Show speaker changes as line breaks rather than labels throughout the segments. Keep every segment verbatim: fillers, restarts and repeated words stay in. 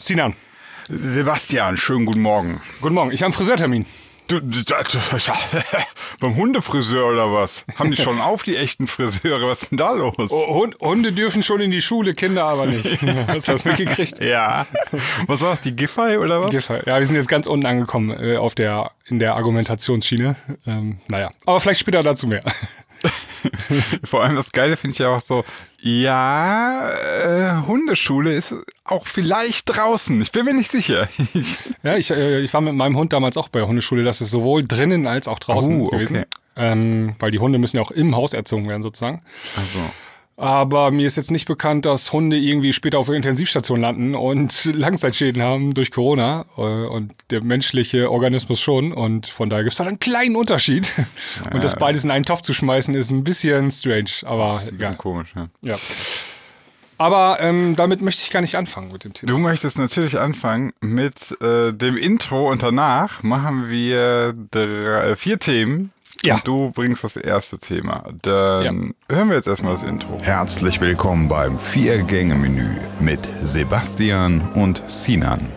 Sinan.
Sebastian, schönen guten Morgen.
Guten Morgen, ich habe einen Friseurtermin.
Du, du, du, beim Hundefriseur oder was? Haben die schon auf, die echten Friseure? Was ist denn da los?
Oh, Hunde dürfen schon in die Schule, Kinder aber nicht. Hast du das mitgekriegt?
Ja. Was war das, die Giffey oder was?
Giffey. Ja, wir sind jetzt ganz unten angekommen äh, auf der, in der Argumentationsschiene. Ähm, naja, aber vielleicht später dazu mehr.
Vor allem das Geile finde ich ja auch so, ja, äh, Hundeschule ist auch vielleicht draußen. Ich bin mir nicht sicher.
Ja, ich, äh, ich war mit meinem Hund damals auch bei der Hundeschule. Das ist sowohl drinnen als auch draußen
oh, okay.
gewesen. Ähm, weil die Hunde müssen ja auch im Haus erzogen werden sozusagen.
Also.
Aber mir ist jetzt nicht bekannt, dass Hunde irgendwie später auf der Intensivstation landen und Langzeitschäden haben durch Corona. Und der menschliche Organismus schon. Und von daher gibt es da einen kleinen Unterschied. Und ja, das beides in einen Topf zu schmeißen, ist ein bisschen strange. Aber
das ist ein bisschen komisch, ja.
ja. Aber ähm, damit möchte ich gar nicht anfangen mit dem Thema.
Du möchtest natürlich anfangen mit äh, dem Intro und danach machen wir drei, vier Themen.
Ja.
Und du bringst das erste Thema. Dann ja. hören wir jetzt erstmal das Intro. Herzlich willkommen beim Vier-Gänge-Menü mit Sebastian und Sinan.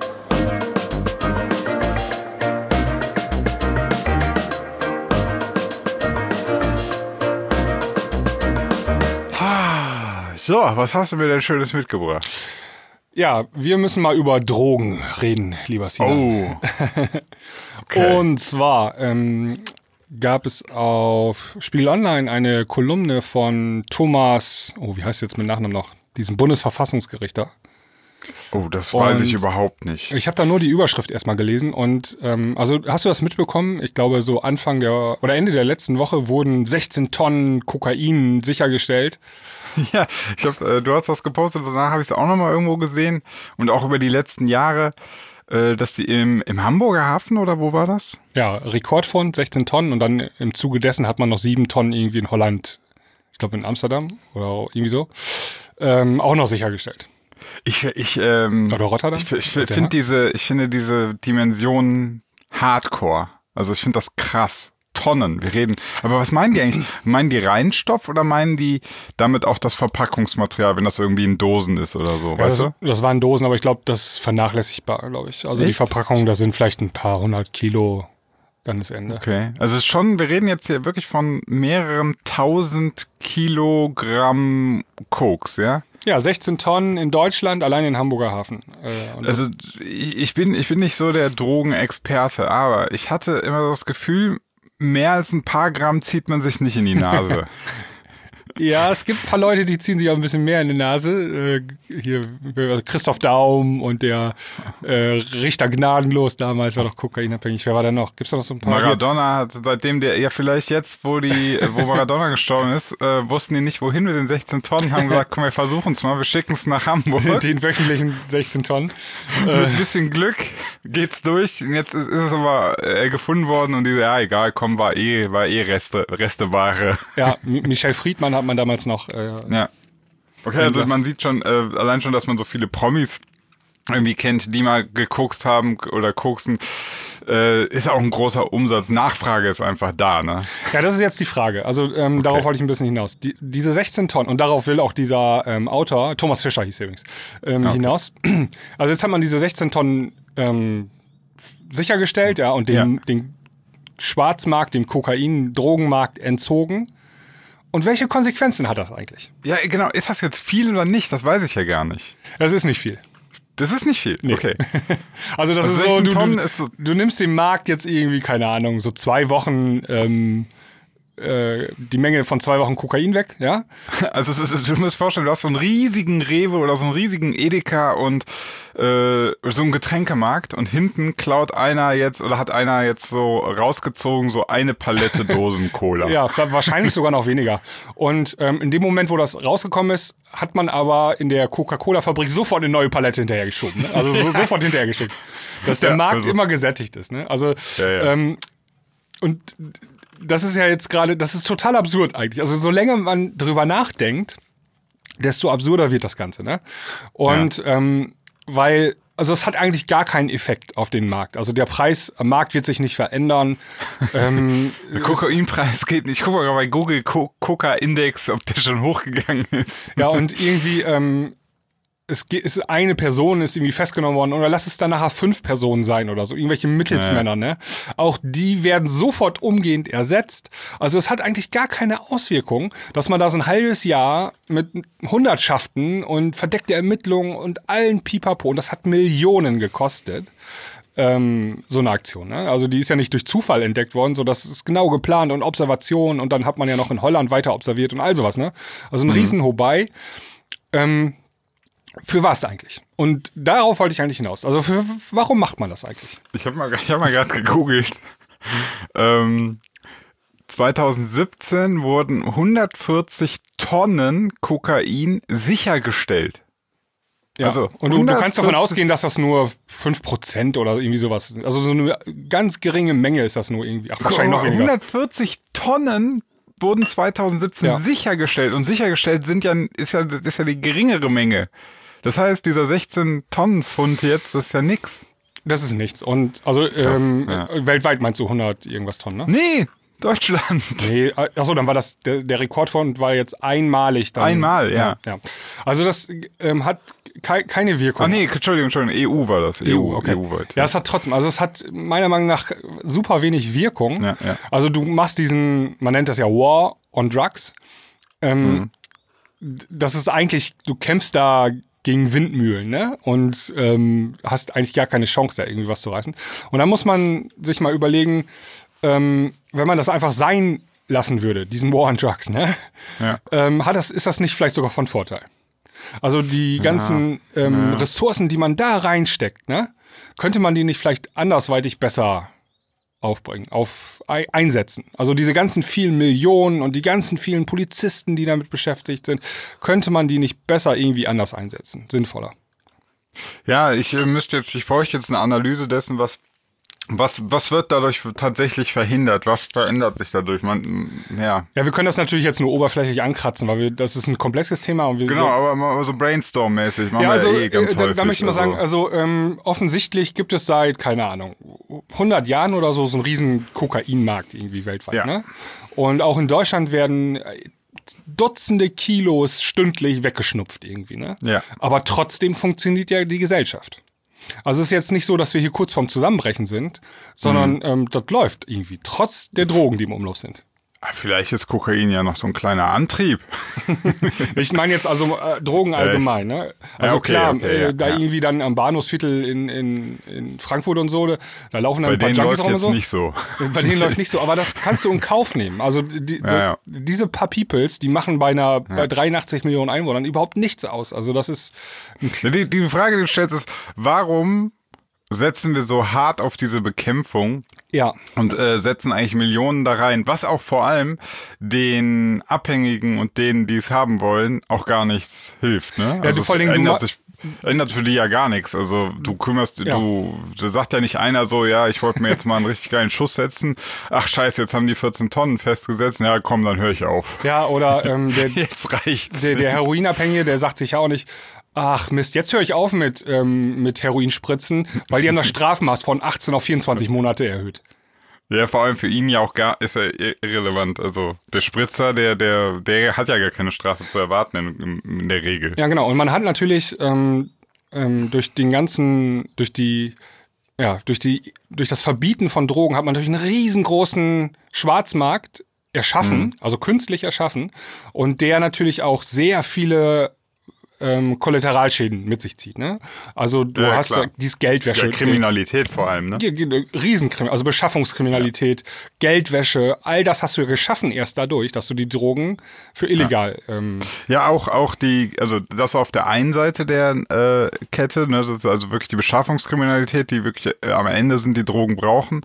So, was hast du mir denn Schönes mitgebracht?
Ja, wir müssen mal über Drogen reden, lieber Sinan.
Oh. Okay.
Und zwar ähm, gab es auf Spiegel Online eine Kolumne von Thomas, oh, wie heißt jetzt mit Nachnamen noch, diesem Bundesverfassungsgerichter.
Oh, das
und
weiß ich überhaupt nicht.
Ich habe da nur die Überschrift erstmal gelesen und ähm, also hast du das mitbekommen? Ich glaube so Anfang der oder Ende der letzten Woche wurden sechzehn Tonnen Kokain sichergestellt.
Ja, ich hab, äh, du hast was gepostet, danach habe ich es auch nochmal irgendwo gesehen und auch über die letzten Jahre, äh, dass die im, im Hamburger Hafen oder wo war das?
Ja, Rekordfund, sechzehn Tonnen und dann im Zuge dessen hat man noch sieben Tonnen irgendwie in Holland, ich glaube in Amsterdam oder irgendwie so, ähm, auch noch sichergestellt.
Ich, ich, ähm,
oder Rotterdam?
Ich, ich, ich finde diese, ich finde diese Dimension Hardcore. Also ich finde das krass. Tonnen, wir reden. Aber was meinen die eigentlich? Meinen die Reinstoff oder meinen die damit auch das Verpackungsmaterial, wenn das irgendwie in Dosen ist oder so,
ja,
weißt
das,
du?
Das waren Dosen, aber ich glaube, das ist vernachlässigbar, glaube ich. Also
Echt?
die Verpackungen, da sind vielleicht ein paar hundert Kilo, dann ist Ende.
Okay, also es ist schon, wir reden jetzt hier wirklich von mehreren tausend Kilogramm Koks, ja?
Ja, sechzehn Tonnen in Deutschland, allein in Hamburger Hafen. Äh,
also ich bin, ich bin nicht so der Drogenexperte, aber ich hatte immer das Gefühl, mehr als ein paar Gramm zieht man sich nicht in die Nase.
Ja, es gibt ein paar Leute, die ziehen sich auch ein bisschen mehr in die Nase. Äh, hier Christoph Daum und der äh, Richter Gnadenlos damals war doch kokainabhängig. Wer war da noch? Gibt's da noch so ein paar?
Maradona hat, seitdem der, ja vielleicht jetzt, wo die, wo Maradona gestorben ist, äh, wussten die nicht, wohin mit den sechzehn Tonnen, haben gesagt, komm, wir versuchen es mal, wir schicken es nach Hamburg.
Den wöchentlichen sechzehn Tonnen.
Mit ein bisschen Glück geht's durch. Und jetzt ist es aber äh, gefunden worden und die, ja egal, komm, war eh, war eh Reste, Resteware.
Ja, Michel Friedmann hat man damals noch. Äh,
ja. Okay, also man sieht schon, äh, allein schon, dass man so viele Promis irgendwie kennt, die mal gekokst haben oder koksen, äh, ist auch ein großer Umsatz. Nachfrage ist einfach da, ne?
Ja, das ist jetzt die Frage. Also ähm, okay. Darauf wollte ich ein bisschen hinaus. Die, diese sechzehn Tonnen, und darauf will auch dieser ähm, Autor, Thomas Fischer hieß er übrigens, ähm, okay. hinaus. Also jetzt hat man diese sechzehn Tonnen ähm, sichergestellt, ja, und den, ja. den Schwarzmarkt, dem Kokain-Drogenmarkt entzogen. Und welche Konsequenzen hat das eigentlich?
Ja, genau. Ist das jetzt viel oder nicht? Das weiß ich ja gar nicht.
Das ist nicht viel.
Das ist nicht viel?
Nee.
Okay.
Also das
also
ist so, du, du,
ist so,
du nimmst den Markt jetzt irgendwie, keine Ahnung, so zwei Wochen, ähm, äh, die Menge von zwei Wochen Kokain weg, ja?
Also es ist, du musst vorstellen, du hast so einen riesigen Rewe oder so einen riesigen Edeka und äh, so einen Getränkemarkt und hinten klaut einer jetzt oder hat einer jetzt so rausgezogen so eine Palette Dosen Cola.
Ja, wahrscheinlich sogar noch weniger. Und ähm, in dem Moment, wo das rausgekommen ist, hat man aber in der Coca-Cola-Fabrik sofort eine neue Palette hinterhergeschoben. Ne? Also so, sofort hinterhergeschickt. Dass der ja, Markt also. immer gesättigt ist. Ne? Also
ja, ja.
Ähm, und das ist ja jetzt gerade, das ist total absurd eigentlich. Also so länger man drüber nachdenkt, desto absurder wird das Ganze. Ne? Und ja. ähm, weil, also es hat eigentlich gar keinen Effekt auf den Markt. Also der Preis am Markt wird sich nicht verändern. ähm,
der Kokainpreis geht nicht. Ich gucke mal bei Google Co- Coca-Index, ob der schon hochgegangen ist.
Ja, und irgendwie, ähm, es ist eine Person ist irgendwie festgenommen worden oder lass es dann nachher fünf Personen sein oder so, irgendwelche Mittelsmänner, ja. ne? Auch die werden sofort umgehend ersetzt. Also es hat eigentlich gar keine Auswirkung, dass man da so ein halbes Jahr mit Hundertschaften und verdeckte Ermittlungen und allen Pipapo, und das hat Millionen gekostet, ähm, so eine Aktion, ne? Also die ist ja nicht durch Zufall entdeckt worden, so das ist genau geplant und Observation und dann hat man ja noch in Holland weiter observiert und all sowas, ne? Also ein mhm. riesen Hobei. Ähm, Für was eigentlich? Und darauf wollte ich eigentlich hinaus. Also für, warum macht man das eigentlich?
Ich habe mal, ich hab mal gerade gegoogelt. ähm, zwanzig siebzehn wurden hundertvierzig Tonnen Kokain sichergestellt.
Ja, also und du, du kannst davon ausgehen, dass das nur fünf Prozent oder irgendwie sowas ist. Also so eine ganz geringe Menge ist das nur irgendwie. Ach, wahrscheinlich noch weniger.
hundertvierzig Tonnen wurden zwanzig siebzehn ja. sichergestellt. Und sichergestellt sind ja, ist ja, ist ja die geringere Menge. Das heißt, dieser sechzehn-Tonnen-Pfund jetzt, das ist ja nix.
Das ist nichts. Und also Krass, ähm, ja. weltweit meinst du hundert irgendwas Tonnen, ne?
Nee, Deutschland.
Nee, achso, dann war das, der, der Rekordpfund war jetzt einmalig. Dann,
Einmal, ja.
ja. Also das ähm, hat kei- keine Wirkung.
Ach nee, Entschuldigung, Entschuldigung, E U war das.
E U, okay. E U-weit. Ja, es hat trotzdem, also es hat meiner Meinung nach super wenig Wirkung.
Ja, ja.
Also du machst diesen, man nennt das ja War on Drugs. Ähm, mhm. Das ist eigentlich, du kämpfst da gegen Windmühlen, ne? Und ähm, hast eigentlich gar keine Chance, da irgendwie was zu reißen. Und dann muss man sich mal überlegen, ähm, wenn man das einfach sein lassen würde, diesen War on Drugs, ne?
Ja.
Ähm, hat das, ist das nicht vielleicht sogar von Vorteil? Also die ganzen
ja.
Ähm,
ja.
Ressourcen, die man da reinsteckt, ne? Könnte man die nicht vielleicht andersweitig besser aufbringen, auf einsetzen. Also diese ganzen vielen Millionen und die ganzen vielen Polizisten, die damit beschäftigt sind, könnte man die nicht besser irgendwie anders einsetzen, sinnvoller.
Ja, ich äh, müsste jetzt, ich bräuchte jetzt eine Analyse dessen, was Was, was wird dadurch tatsächlich verhindert? Was verändert sich dadurch? Man, ja.
Ja, wir können das natürlich jetzt nur oberflächlich ankratzen, weil wir, das ist ein komplexes Thema. Und wir
genau, aber mal so Brainstorm-mäßig machen
ja, also,
wir ja eh ganz
da,
häufig.
Da möchte ich mal
also.
sagen, also ähm, offensichtlich gibt es seit, keine Ahnung, hundert Jahren oder so so einen riesen Kokainmarkt irgendwie weltweit.
Ja.
Ne? Und auch in Deutschland werden Dutzende Kilos stündlich weggeschnupft irgendwie. Ne?
Ja.
Aber trotzdem funktioniert ja die Gesellschaft. Also es ist jetzt nicht so, dass wir hier kurz vorm Zusammenbrechen sind, sondern mhm. ähm, das läuft irgendwie, trotz der Drogen, die im Umlauf sind.
Vielleicht ist Kokain ja noch so ein kleiner Antrieb.
Ich meine jetzt also äh, Drogen allgemein. Ne? Also
ja, okay,
klar,
okay,
äh,
ja,
da
ja.
irgendwie dann am Bahnhofsviertel in, in, in Frankfurt und so, da laufen dann
Bei
ein paar
denen
Junkies
läuft
rum und
jetzt
so.
nicht so.
Bei denen läuft nicht so, aber das kannst du in Kauf nehmen. Also die,
ja, ja.
die, diese paar Peoples, die machen bei einer ja. bei dreiundachtzig Millionen Einwohnern überhaupt nichts aus. Also das ist...
Die, die Frage, die du stellst, ist, warum setzen wir so hart auf diese Bekämpfung
ja.
und äh, setzen eigentlich Millionen da rein, was auch vor allem den Abhängigen und denen, die es haben wollen, auch gar nichts hilft. Ne?
Ja,
also
du,
es
vor allem,
ändert,
du
sich, ändert für die ja gar nichts. Also du kümmerst,
ja.
du, da sagt ja nicht einer so, ja, ich wollte mir jetzt mal einen richtig geilen Schuss setzen. Ach scheiße, jetzt haben die vierzehn Tonnen festgesetzt. Ja, komm, dann höre ich auf.
Ja, oder ähm, der,
jetzt reicht's.
Der, der Heroinabhängige, der sagt sich ja auch nicht, ach Mist, jetzt höre ich auf mit, ähm, mit Heroinspritzen, weil die haben das Strafmaß von achtzehn auf vierundzwanzig Monate erhöht.
Ja, vor allem für ihn ja auch gar, ist er irrelevant. Also der Spritzer, der, der, der hat ja gar keine Strafe zu erwarten in, in der Regel.
Ja, genau. Und man hat natürlich ähm, ähm, durch den ganzen, durch die, ja, durch die, durch das Verbieten von Drogen hat man natürlich einen riesengroßen Schwarzmarkt erschaffen, mhm. also künstlich erschaffen, und der natürlich auch sehr viele Ähm, Kollateralschäden mit sich zieht, ne? Also du
ja,
hast da dieses Geldwäsche.
Ja, Kriminalität vor allem, ne?
Riesenkriminalität, also Beschaffungskriminalität, ja. Geldwäsche, all das hast du ja geschaffen erst dadurch, dass du die Drogen für illegal...
Ja,
ähm,
ja auch, auch die, also das auf der einen Seite der äh, Kette, ne? Das ist also wirklich die Beschaffungskriminalität, die wirklich äh, am Ende sind, die Drogen brauchen.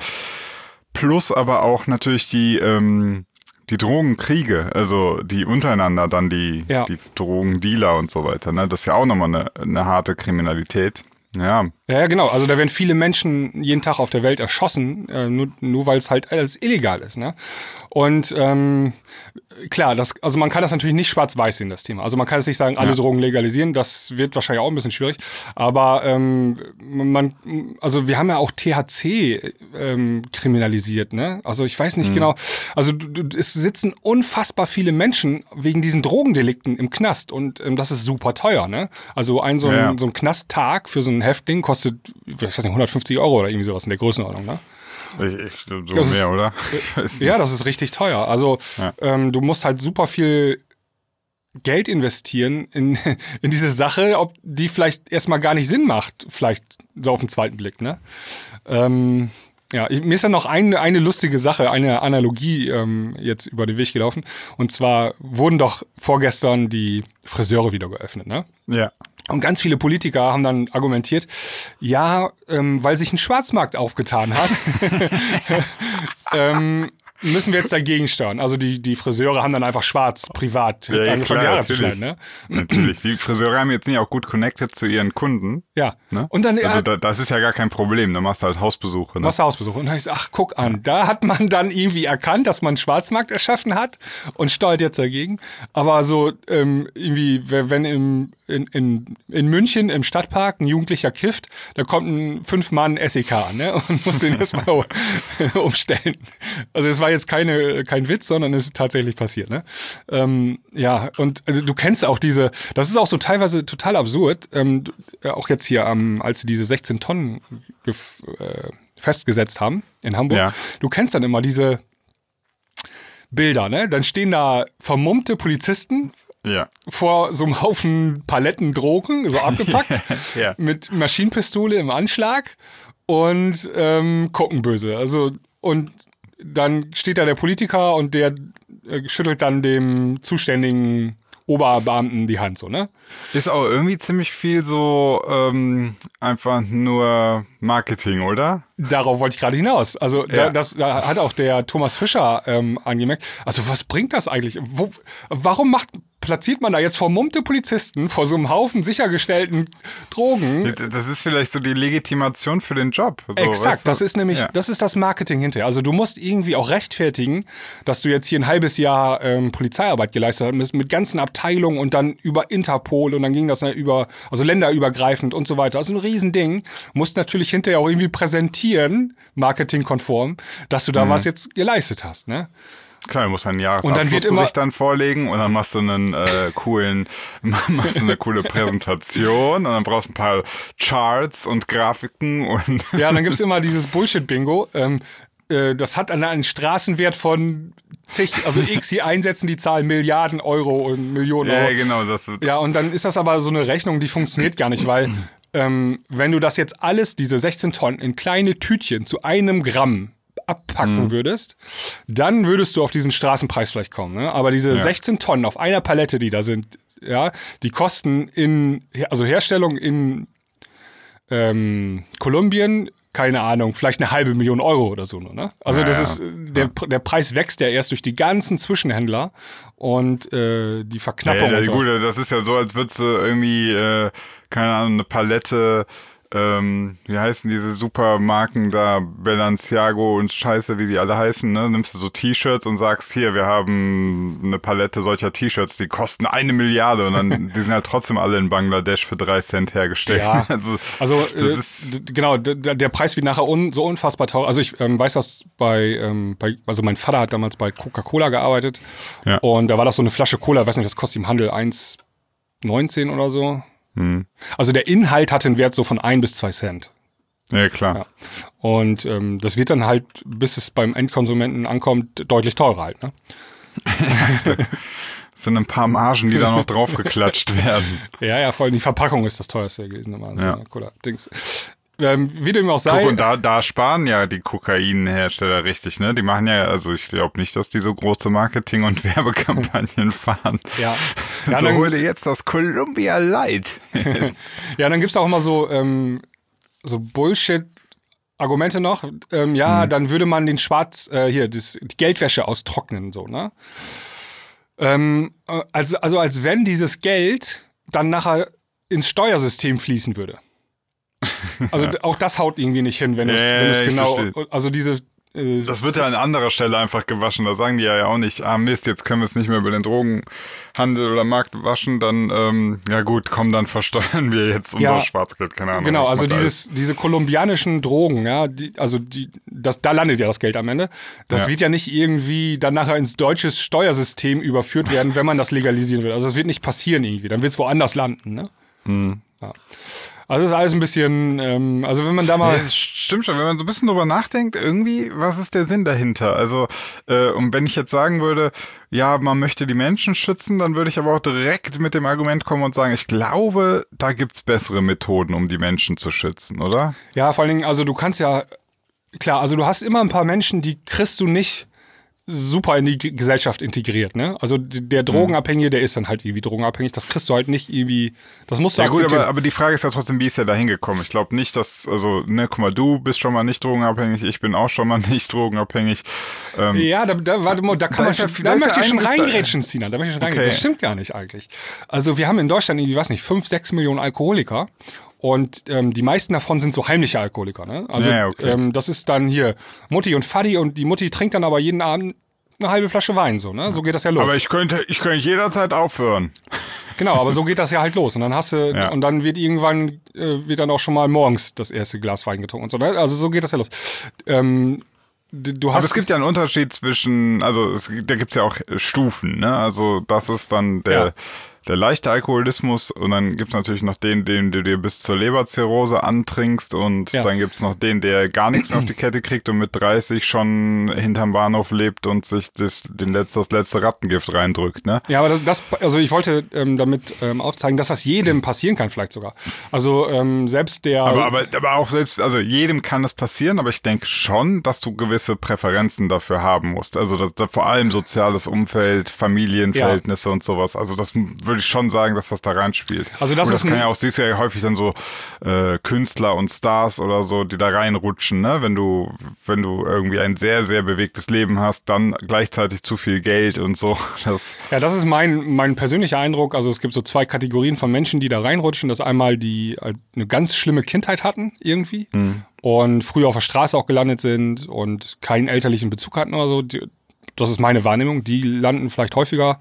Plus aber auch natürlich die... Ähm, Die Drogenkriege, also die untereinander dann die,
ja.
die Drogendealer und so weiter, ne? Das ist ja auch nochmal eine, eine harte Kriminalität. Ja.
Ja, genau. Also da werden viele Menschen jeden Tag auf der Welt erschossen, äh, nur, nur weil es halt alles illegal ist. Ne? Und ähm, klar, das, also man kann das natürlich nicht schwarz-weiß sehen, das Thema. Also man kann jetzt nicht sagen, alle ja. Drogen legalisieren, das wird wahrscheinlich auch ein bisschen schwierig. Aber ähm, man, also wir haben ja auch T H C ähm, kriminalisiert. Ne? Also ich weiß nicht mhm. genau. Also du, du, es sitzen unfassbar viele Menschen wegen diesen Drogendelikten im Knast und ähm, das ist super teuer. Ne? Also ein so ein, ja. so ein Knasttag für so ein Häftling kostet, ich weiß nicht, hundertfünfzig Euro oder irgendwie sowas in der Größenordnung, ne?
Ich, ich, so das mehr, ist, oder?
Ja, das ist richtig teuer. Also ja. ähm, du musst halt super viel Geld investieren in, in diese Sache, ob die vielleicht erstmal gar nicht Sinn macht, vielleicht so auf den zweiten Blick, ne? Ähm, ja, ich, mir ist dann noch eine, eine lustige Sache, eine Analogie ähm, jetzt über den Weg gelaufen. Und zwar wurden doch vorgestern die Friseure wieder geöffnet, ne?
Ja.
Und ganz viele Politiker haben dann argumentiert, ja, ähm, weil sich ein Schwarzmarkt aufgetan hat, ähm, müssen wir jetzt dagegen steuern. Also die, die Friseure haben dann einfach schwarz, privat
ja, ja,
angefangen,
klar,
die Haare
natürlich.
zu schneiden. Ne?
Natürlich. Die Friseure haben jetzt nicht auch gut connected zu ihren Kunden.
Ja.
Ne?
Und dann,
also
ja,
da, das ist ja gar kein Problem. Da machst du halt Hausbesuche. Ne?
Machst du Hausbesuche. Und dann ich so, ach, guck an, da hat man dann irgendwie erkannt, dass man einen Schwarzmarkt erschaffen hat und steuert jetzt dagegen. Aber so ähm, irgendwie, wenn im, in, in, in München im Stadtpark ein Jugendlicher kifft, da kommt ein fünf Mann S E K an, ne? Und muss den erstmal umstellen. Also es war jetzt keine kein Witz, sondern es ist tatsächlich passiert, ne? Ähm, ja, und also, du kennst auch diese, das ist auch so teilweise total absurd, ähm, auch jetzt hier, ähm, als sie diese sechzehn Tonnen gef- äh, festgesetzt haben in Hamburg,
ja.
Du kennst dann immer diese Bilder, ne? Dann stehen da vermummte Polizisten
ja.
vor so einem Haufen Paletten Drogen, so abgepackt,
ja.
mit Maschinenpistole im Anschlag und ähm, gucken böse. Also, und dann steht da der Politiker und der äh, schüttelt dann dem zuständigen Oberbeamten die Hand, so, ne?
Ist auch irgendwie ziemlich viel so ähm, einfach nur Marketing, oder?
Darauf wollte ich gerade hinaus. Also
ja.
da, das da hat auch der Thomas Fischer ähm, angemerkt. Also was bringt das eigentlich? Wo, warum macht platziert man da jetzt vermummte Polizisten vor so einem Haufen sichergestellten Drogen?
Das ist vielleicht so die Legitimation für den Job. So,
Exakt,
weißt du?
das ist nämlich, ja. das ist das Marketing hinterher. Also du musst irgendwie auch rechtfertigen, dass du jetzt hier ein halbes Jahr ähm, Polizeiarbeit geleistet hast, mit ganzen Abteilungen und dann über Interpol und dann ging das über, also länderübergreifend und so weiter. Also ein Riesending. Musst natürlich hinterher auch irgendwie präsentieren, marketingkonform, dass du da mhm. was jetzt geleistet hast, ne?
Klar, du musst einen Jahresabschlussbericht dann vorlegen und dann machst du einen äh, coolen, machst du eine coole Präsentation und dann brauchst du ein paar Charts und Grafiken und
ja, und dann gibt's immer dieses Bullshit-Bingo. Ähm, äh, das hat einen, einen Straßenwert von zig, also x hier einsetzen die Zahlen Milliarden Euro und Millionen Euro.
Ja, genau. Das wird
ja, und dann ist das aber so eine Rechnung, die funktioniert gar nicht, weil ähm, wenn du das jetzt alles, diese sechzehn Tonnen in kleine Tütchen zu einem Gramm abpacken mhm. würdest, dann würdest du auf diesen Straßenpreis vielleicht kommen. Ne? Aber diese ja. sechzehn Tonnen auf einer Palette, die da sind, ja, die kosten in, also Herstellung in ähm, Kolumbien, keine Ahnung, vielleicht eine halbe Million Euro oder so. Ne? Also ja, das ist, der, der Preis wächst ja erst durch die ganzen Zwischenhändler und äh, die Verknappung.
Ja, ja,
und so.
Gut, das ist ja so, als würdest du irgendwie, äh, keine Ahnung, eine Palette Ähm, wie heißen diese Supermarken da, Balenciago und Scheiße, wie die alle heißen, ne? Nimmst du so T-Shirts und sagst, hier, wir haben eine Palette solcher T-Shirts, die kosten eine Milliarde und dann, die sind halt trotzdem alle in Bangladesch für drei Cent hergestellt.
Ja,
also,
also
das
äh,
ist
genau, der, der Preis wird nachher un, so unfassbar teuer. Also ich ähm, weiß das bei, ähm, bei, also mein Vater hat damals bei Coca-Cola gearbeitet
ja.
und da war das so eine Flasche Cola, weiß nicht, das kostet im Handel eins neunzehn oder so.
Hm.
Also der Inhalt hat einen Wert so von ein bis zwei Cent.
Ja, klar.
Ja. Und ähm, das wird dann halt, bis es beim Endkonsumenten ankommt, deutlich teurer halt, ne?
Das sind ein paar Margen, die da noch draufgeklatscht werden.
Ja, ja, vor allem die Verpackung ist das teuerste gewesen. Immer. Also, ja. Cola-Dings. Ähm, wie dem auch sei.
Guck, und da, da sparen ja die Kokainhersteller richtig, ne? Die machen ja, also ich glaube nicht, dass die so große Marketing- und Werbekampagnen fahren.
Ja. ja
so
dann,
hol dir jetzt das Columbia Light.
Ja, dann gibt's auch immer so, ähm, so Bullshit-Argumente noch. Ähm, ja, hm. dann würde man den Schwarz, äh, hier, das, die Geldwäsche austrocknen, so, ne? Ähm, also, also als wenn dieses Geld dann nachher ins Steuersystem fließen würde. also ja. auch das haut irgendwie nicht hin, wenn du
ja,
es genau,
verstehe.
also diese äh,
Das wird ja an anderer Stelle einfach gewaschen. Da sagen die ja auch nicht, ah Mist, jetzt können wir es nicht mehr über den Drogenhandel oder Markt waschen. Dann, ähm, ja gut, komm, dann versteuern wir jetzt unser
ja,
Schwarzgeld. Keine Ahnung.
Genau, also dieses, diese kolumbianischen Drogen, ja, die, also die, das, da landet ja das Geld am Ende. Das ja. wird ja nicht irgendwie dann nachher ins deutsche Steuersystem überführt werden, wenn man das legalisieren will. Also das wird nicht passieren irgendwie. Dann wird es woanders landen, ne?
Mhm.
Ja. Also das ist alles ein bisschen, ähm, also wenn man da mal...
Ja, das stimmt schon, wenn man so ein bisschen drüber nachdenkt, irgendwie, was ist der Sinn dahinter? Also, äh, und wenn ich jetzt sagen würde, ja, man möchte die Menschen schützen, dann würde ich aber auch direkt mit dem Argument kommen und sagen, ich glaube, da gibt's bessere Methoden, um die Menschen zu schützen, oder?
Ja, vor allen Dingen, also du kannst ja, klar, also du hast immer ein paar Menschen, die kriegst du nicht super in die G- Gesellschaft integriert, ne? Also der Drogenabhängige, der ist dann halt irgendwie drogenabhängig, das kriegst du halt nicht irgendwie, das musst du
ja
akzeptieren.
gut, aber, aber die Frage ist ja trotzdem, wie ist er da hingekommen? Ich glaube nicht, dass, also, ne, guck mal, du bist schon mal nicht drogenabhängig, ich bin auch schon mal nicht drogenabhängig. Ähm,
ja, da, da, warte mal, da kann
da
man
ist ja-
schon,
da
da
ist
möchte
ja
ich schon
einiges da-
reingrätschen, Sina, da möchte ich schon reingrätschen.
Okay.
Das stimmt gar nicht eigentlich. Also wir haben in Deutschland irgendwie, weiß nicht, fünf, sechs Millionen Alkoholiker. Und ähm, die meisten davon sind so heimliche Alkoholiker, ne? Also
Ja, okay.
ähm, das ist dann hier Mutti und Vati und die Mutti trinkt dann aber jeden Abend eine halbe Flasche Wein, so, ne? So geht das ja los.
aber ich könnte, ich könnte jederzeit aufhören.
Genau, aber so geht das ja halt los. Und dann hast du,
Ja.
und dann wird irgendwann, äh, wird dann auch schon mal morgens das erste Glas Wein getrunken und so, ne? Also so geht das ja los. Ähm, d- du
Aber
hast.
es gibt ja einen Unterschied zwischen, also es, da gibt's ja auch Stufen, ne? Also das ist dann der,
Ja.
der leichte Alkoholismus und dann gibt's natürlich noch den, den du dir bis zur Leberzirrhose antrinkst und
Ja.
dann gibt's noch den, der gar nichts mehr auf die Kette kriegt und mit dreißig schon hinterm Bahnhof lebt und sich das, den letzt, das letzte Rattengift reindrückt, ne?
Ja, aber das, das also ich wollte ähm, damit ähm, aufzeigen, dass das jedem passieren kann, vielleicht sogar. Also ähm, selbst der.
Aber, aber, aber auch selbst, also jedem kann das passieren, aber ich denke schon, dass du gewisse Präferenzen dafür haben musst. Also das, das, vor allem soziales Umfeld, Familienverhältnisse und sowas. Also das würde ich schon sagen, dass das da reinspielt.
Also das
und
ist
das kann
ein-
ja auch, siehst du ja häufig dann so äh, Künstler und Stars oder so, die da reinrutschen, ne? Wenn du, wenn du irgendwie ein sehr, sehr bewegtes Leben hast, dann gleichzeitig zu viel Geld und so. Das,
Ja, das ist mein, mein persönlicher Eindruck. Also es gibt so zwei Kategorien von Menschen, die da reinrutschen. Das einmal die äh, eine ganz schlimme Kindheit hatten irgendwie und früher auf der Straße auch gelandet sind und keinen elterlichen Bezug hatten oder so. Die, das ist meine Wahrnehmung. Die landen vielleicht häufiger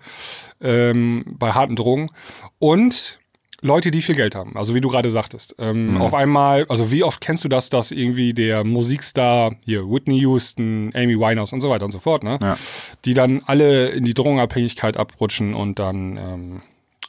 ähm, bei harten Drogen. Und Leute, die viel Geld haben. Also wie du gerade sagtest. Ähm, Auf einmal, also wie oft kennst du das, dass irgendwie der Musikstar, hier Whitney Houston, Amy Winehouse und so weiter und so fort, ne?
Ja.
Die dann alle in die Drogenabhängigkeit abrutschen und dann ähm,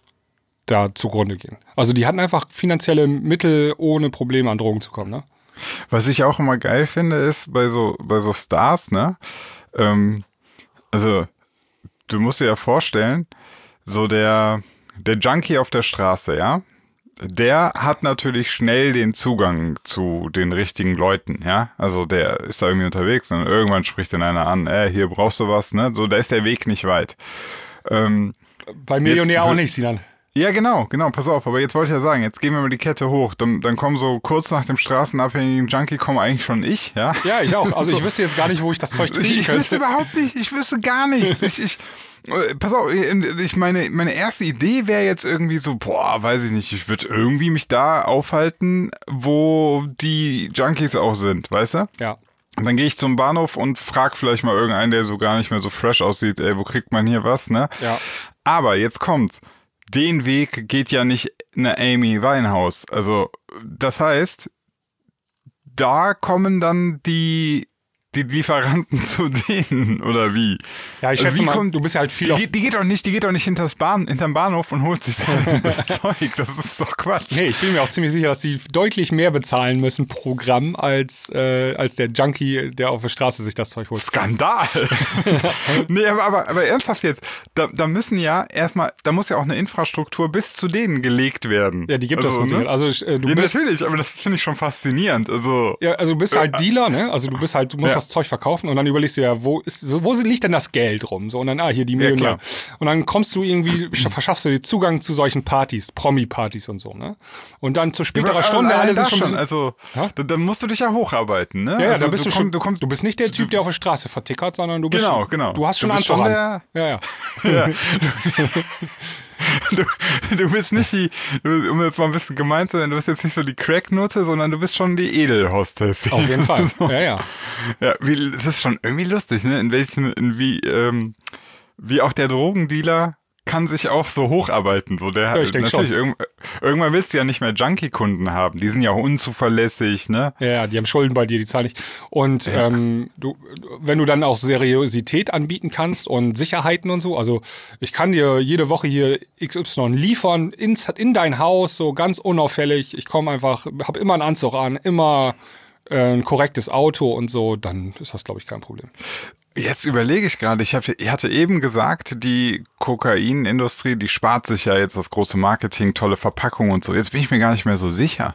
da zugrunde gehen. Also die hatten einfach finanzielle Mittel, ohne Probleme an Drogen zu kommen, ne?
Was ich auch immer geil finde, ist bei so, bei so Stars, ne? Ähm, also, du musst dir ja vorstellen, so der, der Junkie auf der Straße, ja? Der hat natürlich schnell den Zugang zu den richtigen Leuten, ja? Also der ist da irgendwie unterwegs und irgendwann spricht dann einer an, äh, hier brauchst du was, ne? So, da ist der Weg nicht weit. Ähm,
Bei Millionär
Jetzt
auch
wür-
nicht, Sinan.
Ja, genau, genau, pass auf, aber jetzt wollte ich ja sagen, jetzt gehen wir mal die Kette hoch, dann, dann kommen so kurz nach dem straßenabhängigen Junkie, komme eigentlich schon ich, ja?
Ja, ich auch. Also ich wüsste jetzt gar nicht, wo ich das Zeug kriegen
Ich, ich
könnte.
wüsste überhaupt nicht, ich wüsste gar nichts. Ich, ich, äh, pass auf, ich meine, meine erste Idee wäre jetzt irgendwie so, boah, weiß ich nicht, ich würde irgendwie mich da aufhalten, wo die Junkies auch sind, weißt du?
Ja.
Und dann gehe ich zum Bahnhof und frag vielleicht mal irgendeinen, der so gar nicht mehr so fresh aussieht, ey, wo kriegt man hier was, ne?
Ja.
Aber jetzt kommt's. Den Weg geht ja nicht eine Amy Winehouse. Also, das heißt, da kommen dann die, die Lieferanten zu denen, oder wie?
Ja, ich
Also
schätze
wie
mal,
kommt-
du bist ja halt viel
Die,
auf...
geht- die geht doch nicht, die geht doch nicht hinters Bahn, hinterm Bahnhof und holt sich dann das Zeug. Das ist doch Quatsch.
Nee, ich bin mir auch ziemlich sicher, dass die deutlich mehr bezahlen müssen pro Gramm als, äh, als der Junkie, der auf der Straße sich das Zeug holt.
Skandal. Nee, aber, aber, aber ernsthaft jetzt, da, da müssen ja erstmal, da muss ja auch eine Infrastruktur bis zu denen gelegt werden.
Ja, die gibt
also,
es mit Sicherheit. Also äh, du
Ja,
bist...
natürlich, aber das finde ich schon faszinierend. Also,
Ja, also du bist halt Dealer, ne? Also du bist halt, du musst
Ja.
das Zeug verkaufen und dann überlegst du ja, wo ist, so, wo liegt denn das Geld rum? So und dann, ah, hier die Millionär.
klar.
Und dann kommst du irgendwie, sch- verschaffst du dir Zugang zu solchen Partys, Promi-Partys und so, ne? Und dann zu späterer
aber
Stunde,
allein
alle sind
das
schon, ein
schon,
bisschen,
also,
Ja?
da, da musst du dich ja hocharbeiten, ne?
ja, ja,
also,
da bist du,
komm-
schon,
du, kommst,
du bist nicht der Typ, der auf der Straße vertickert, sondern du bist
Genau,
schon,
genau.
du hast schon
Du bist schon
Anzug an. Ja, ja.
du, du bist nicht die, du, um jetzt mal ein bisschen gemein zu sein, du bist jetzt nicht so die Crack-Nutte, sondern du bist schon die Edelhostess.
Auf jeden Fall, so. ja, ja.
Ja, wie, es ist schon irgendwie lustig, ne? In welchen, in wie, ähm, wie auch der Drogendealer kann sich auch so hocharbeiten. So, der
ja, ich denke schon.
Irgend, irgendwann willst du ja nicht mehr Junkie-Kunden haben. Die sind ja unzuverlässig, ne?
Ja, ja, die haben Schulden bei dir, die zahlen nicht. Und ja. ähm, du, wenn du dann auch Seriosität anbieten kannst und Sicherheiten und so, also ich kann dir jede Woche hier X Y liefern in, in dein Haus, so ganz unauffällig. Ich komme einfach, habe immer einen Anzug an, immer äh, ein korrektes Auto und so, dann ist das, glaube ich, kein Problem.
Jetzt überlege ich gerade, ich, hab, ich hatte eben gesagt, die Kokainindustrie, die spart sich ja jetzt das große Marketing, tolle Verpackung und so. Jetzt bin ich mir gar nicht mehr so sicher.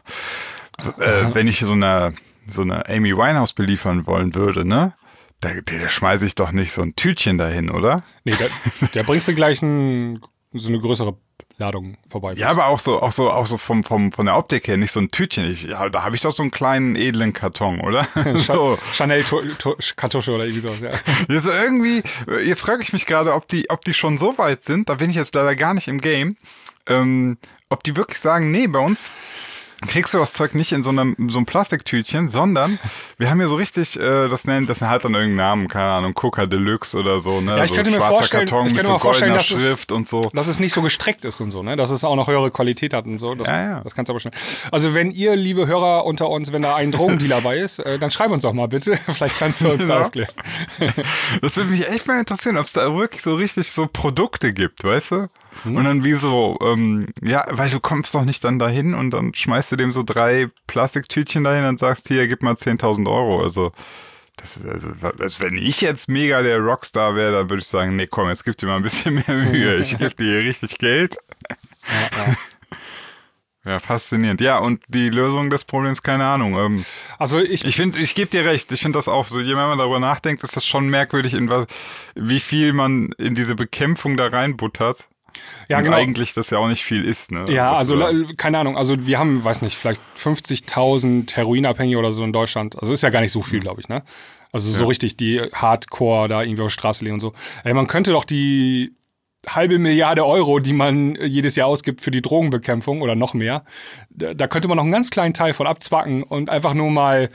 Äh, wenn ich so eine, so eine Amy Winehouse beliefern wollen würde, ne? Da, da schmeiße ich doch nicht so ein Tütchen dahin, oder?
Nee, da, da bringst du gleich ein, so eine größere Ladung vorbei.
Ja, aber auch so, auch so, auch so vom, vom, von der Optik her, nicht so ein Tütchen. Ich, ja, da habe ich doch so einen kleinen, edlen Karton, oder?
so. Chanel-Kartusche oder irgendwie sowas, ja.
Jetzt irgendwie, jetzt frage ich mich gerade, ob die, ob die schon so weit sind, da bin ich jetzt leider gar nicht im Game, ähm, ob die wirklich sagen, nee, bei uns kriegst du das Zeug nicht in so einem, so einem Plastiktütchen, sondern wir haben hier so richtig, äh, das nennt, das hat dann irgendeinen Namen, keine Ahnung, Coca Deluxe oder so, ne?
Ja, ich
so
könnte mir
schwarzer
vorstellen,
Karton
ich
mit
könnte
so
mir vorstellen,
goldener
dass
Schrift
es,
und so.
dass es nicht so gestreckt ist und so, ne? Dass es auch noch höhere Qualität hat und so. Das,
ja, ja.
das kannst du aber schnell. Also wenn ihr, liebe Hörer unter uns, wenn da ein Drogendealer bei ist, äh, dann schreib uns doch mal bitte. Vielleicht kannst du uns
ja.
da aufklären.
Das würde mich echt mal interessieren, ob es da wirklich so richtig so Produkte gibt, weißt du? Hm. Und dann wie so, ähm, ja, weil du kommst doch nicht dann dahin und dann schmeißt du dem so drei Plastiktütchen dahin und sagst, hier, gib mal zehntausend Euro. Also, das ist also, also, wenn ich jetzt mega der Rockstar wäre, dann würde ich sagen, nee, komm, jetzt gib dir mal ein bisschen mehr Mühe. Ich gebe dir hier richtig Geld.
Ja, ja.
Ja, faszinierend. Ja, und die Lösung des Problems, keine Ahnung. Ähm,
also ich
ich finde, ich gebe dir recht. Ich finde das auch so. Je mehr man darüber nachdenkt, ist das schon merkwürdig, in was, wie viel man in diese Bekämpfung da reinbuttert.
Ja,
und
genau.
eigentlich das ja auch nicht viel ist, ne?
Ja,
also,
also keine Ahnung, also wir haben, weiß nicht, vielleicht fünfzigtausend Heroinabhängige oder so in Deutschland. Also ist ja gar nicht so viel, glaube ich, ne? Also so
ja.
richtig die Hardcore da irgendwie auf der Straße liegen und so. Ey, man könnte doch die halbe Milliarde Euro, die man jedes Jahr ausgibt für die Drogenbekämpfung oder noch mehr, da, da könnte man noch einen ganz kleinen Teil von abzwacken und einfach nur mal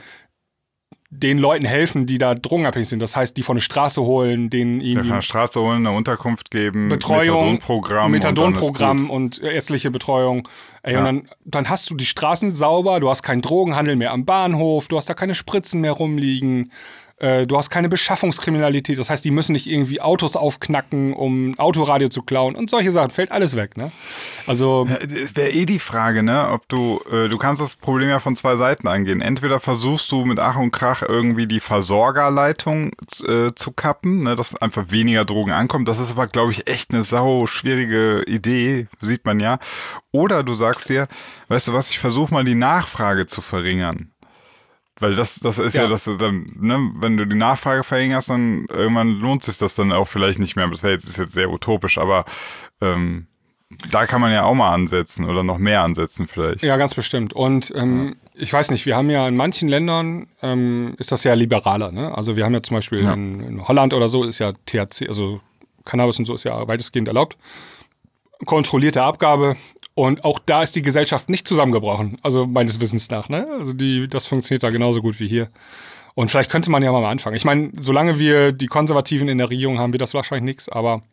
den Leuten helfen, die da drogenabhängig sind. Das heißt, die von der Straße holen, denen irgendwie
ja, von der Straße holen, eine Unterkunft geben,
Betreuung,
Methadonprogramm,
Methadonprogramm und, und ärztliche Betreuung. Ey, ja. Und dann, dann hast du die Straßen sauber, du hast keinen Drogenhandel mehr am Bahnhof, du hast da keine Spritzen mehr rumliegen. Du hast keine Beschaffungskriminalität, das heißt, die müssen nicht irgendwie Autos aufknacken, um ein Autoradio zu klauen und solche Sachen, fällt alles weg, ne? Also
es wäre eh die Frage, ne, ob du, äh, du kannst das Problem ja von zwei Seiten angehen. Entweder versuchst du mit Ach und Krach irgendwie die Versorgerleitung äh, zu kappen, ne, dass einfach weniger Drogen ankommt. Das ist aber, glaube ich, echt eine sau schwierige Idee, sieht man ja. Oder du sagst dir, weißt du was, ich versuche mal die Nachfrage zu verringern. Weil das, das ist ja, ja das dann, ne, wenn du die Nachfrage verringerst, dann irgendwann lohnt sich das dann auch vielleicht nicht mehr. Das wäre jetzt, ist jetzt sehr utopisch, aber ähm, da kann man ja auch mal ansetzen oder noch mehr ansetzen vielleicht.
Ja, ganz bestimmt. Und ähm, ja. ich weiß nicht, wir haben ja in manchen Ländern ähm, ist das ja liberaler, ne? Also wir haben ja zum Beispiel ja. in, in Holland oder so ist ja T H C, also Cannabis und so ist ja weitestgehend erlaubt. Kontrollierte Abgabe. Und auch da ist die Gesellschaft nicht zusammengebrochen, also meines Wissens nach, ne? Also die, das funktioniert da genauso gut wie hier. Und vielleicht könnte man ja mal anfangen. Ich meine, solange wir die Konservativen in der Regierung haben, wird das wahrscheinlich nichts, aber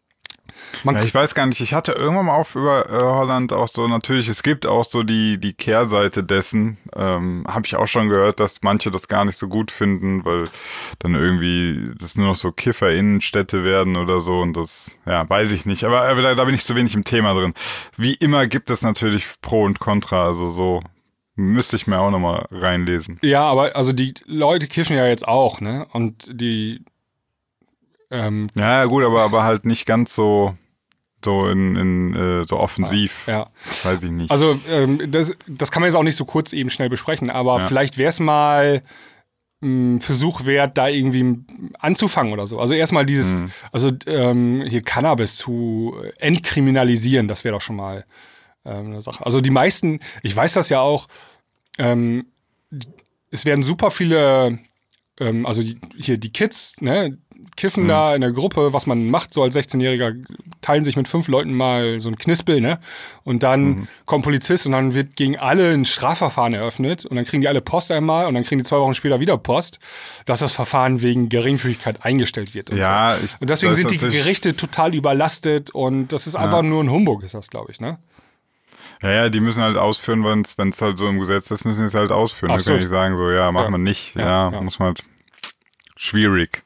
ja, ich weiß gar nicht, ich hatte irgendwann mal auf über äh, Holland auch so, natürlich, es gibt auch so die die Kehrseite dessen, ähm, habe ich auch schon gehört, dass manche das gar nicht so gut finden, weil dann irgendwie das nur noch so Kiffer-Innenstädte werden oder so und das, ja, weiß ich nicht, aber, aber da, da bin ich zu wenig im Thema drin. Wie immer gibt es natürlich Pro und Contra, also so müsste ich mir auch nochmal reinlesen.
Ja, aber also die Leute kiffen ja jetzt auch, ne, und die
Ähm, ja, gut, aber, aber halt nicht ganz so, so, in, in, äh, so offensiv.
Ja.
Weiß ich nicht.
Also, ähm, das, das kann man jetzt auch nicht so kurz eben schnell besprechen, aber ja. vielleicht wäre es mal ein Versuch wert, da irgendwie anzufangen oder so. Also erstmal dieses, mhm. also ähm, hier Cannabis zu entkriminalisieren, das wäre doch schon mal ähm, eine Sache. Also die meisten, ich weiß das ja auch, ähm, es werden super viele, ähm, also die, hier die Kids, ne, kiffen
Mhm.
da in der Gruppe, was man macht, so als sechzehnjähriger, teilen sich mit fünf Leuten mal so ein Knispel, ne? Und dann
Mhm.
kommt ein Polizist und dann wird gegen alle ein Strafverfahren eröffnet und dann kriegen die alle Post einmal und dann kriegen die zwei Wochen später wieder Post, dass das Verfahren wegen Geringfügigkeit eingestellt wird. Und
Ja,
so.
ich,
Und deswegen
das ist
sind die
natürlich-
Gerichte total überlastet und das ist einfach
Ja.
nur ein Humbug, ist das, glaube ich, ne?
Ja, ja, die müssen halt ausführen, wenn es halt so im Gesetz ist, müssen sie es halt ausführen. Da
Absolut.
kann ich sagen, so, ja, machen
Ja.
wir nicht.
Ja,
Ja,
ja.
muss man halt. Schwierig.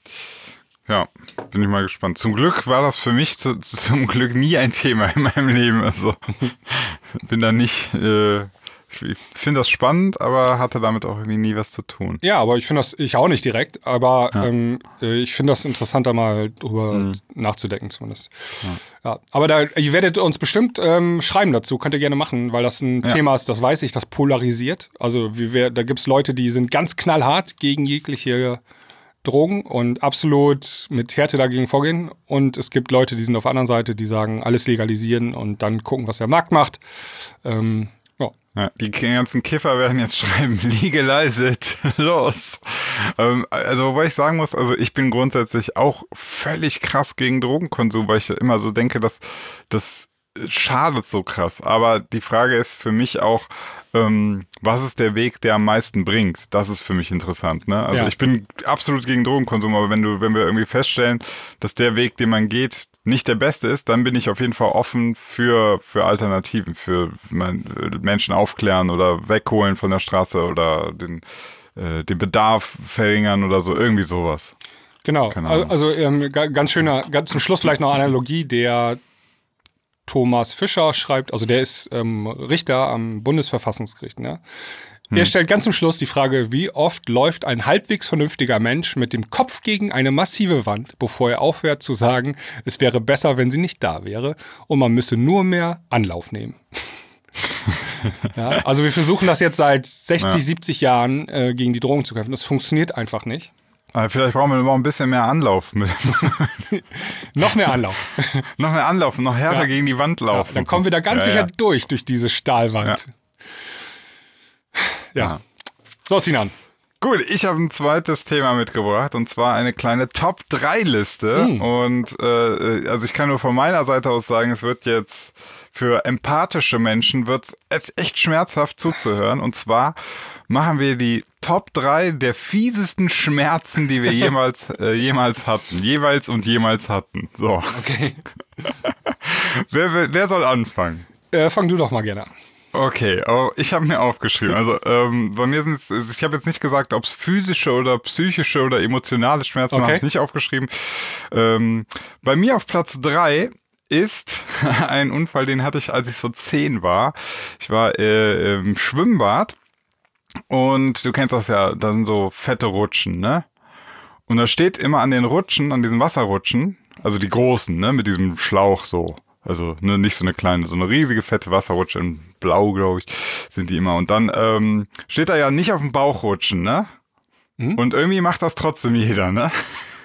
Ja, bin ich mal gespannt. Zum Glück war das für mich zu, zum Glück nie ein Thema in meinem Leben. Also bin da nicht, äh, ich finde das spannend, aber hatte damit auch irgendwie nie was zu tun.
Ja, aber ich finde das, ich auch nicht direkt, aber
Ja.
ähm, äh, ich finde das interessant, da mal drüber
Mhm.
nachzudenken zumindest. Ja. Aber da, ihr werdet uns bestimmt ähm, schreiben dazu, könnt ihr gerne machen, weil das ein
Ja.
Thema ist, das weiß ich, das polarisiert. Also wie wir, da gibt es Leute, die sind ganz knallhart gegen jegliche Drogen und absolut mit Härte dagegen vorgehen. Und es gibt Leute, die sind auf der anderen Seite, die sagen, alles legalisieren und dann gucken, was der Markt macht. Ähm, ja.
Ja, die ganzen Kiffer werden jetzt schreiben, legalize it, los. Ähm, also, wobei ich sagen muss, also ich bin grundsätzlich auch völlig krass gegen Drogenkonsum, weil ich immer so denke, dass das schadet so krass. Aber die Frage ist für mich auch, ähm, was ist der Weg, der am meisten bringt? Das ist für mich interessant, ne? Also
Ja.
ich bin absolut gegen Drogenkonsum, aber wenn du, wenn wir irgendwie feststellen, dass der Weg, den man geht, nicht der beste ist, dann bin ich auf jeden Fall offen für, für Alternativen, für mein, Menschen aufklären oder wegholen von der Straße oder den, äh, den Bedarf verringern oder so, irgendwie sowas.
Genau,
Keine
also,
Ahnung.
also ähm, ga- ganz schöner, ganz zum Schluss vielleicht noch eine Analogie, der Thomas Fischer schreibt, also der ist ähm, Richter am Bundesverfassungsgericht, ne? Er stellt ganz zum Schluss die Frage, wie oft läuft ein halbwegs vernünftiger Mensch mit dem Kopf gegen eine massive Wand, bevor er aufhört zu sagen, es wäre besser, wenn sie nicht da wäre und man müsse nur mehr Anlauf nehmen. Ja, also wir versuchen das jetzt seit sechzig,
Ja.
siebzig Jahren äh, gegen die Drogen zu kämpfen. Das funktioniert einfach nicht.
Aber vielleicht brauchen wir noch ein bisschen mehr Anlauf. Mit,
Noch mehr Anlauf.
noch mehr Anlauf, noch härter
Ja.
gegen die Wand
Ja,
laufen.
dann kommen wir da ganz
Ja,
sicher
ja.
durch, durch diese Stahlwand. Ja.
Ja.
So, Sinan.
Gut, ich habe ein zweites Thema mitgebracht und zwar eine kleine Top drei Liste.
Mm.
Und äh, also ich kann nur von meiner Seite aus sagen, es wird jetzt für empathische Menschen wird's e- echt schmerzhaft zuzuhören. Und zwar machen wir die Top drei der fiesesten Schmerzen, die wir jemals, äh, jemals hatten. Jeweils und jemals hatten. So.
Okay.
Wer, wer, wer soll anfangen?
Äh, fang du doch mal gerne an.
Okay, aber ich habe mir aufgeschrieben. Also ähm, bei mir sind es, ich habe jetzt nicht gesagt, ob es physische oder psychische oder emotionale Schmerzen
Okay.
habe ich nicht aufgeschrieben. Ähm, bei mir auf Platz drei ist ein Unfall, den hatte ich, als ich so zehn war. Ich war äh, im Schwimmbad und du kennst das ja, da sind so fette Rutschen, ne? Und da steht immer an den Rutschen, an diesen Wasserrutschen, also die großen, ne, mit diesem Schlauch so. Also ne, nicht so eine kleine, so eine riesige fette Wasserrutsche in Blau, glaube ich, sind die immer. Und dann ähm, steht da ja nicht auf dem Bauch rutschen, ne?
Mhm.
Und irgendwie macht das trotzdem jeder, ne?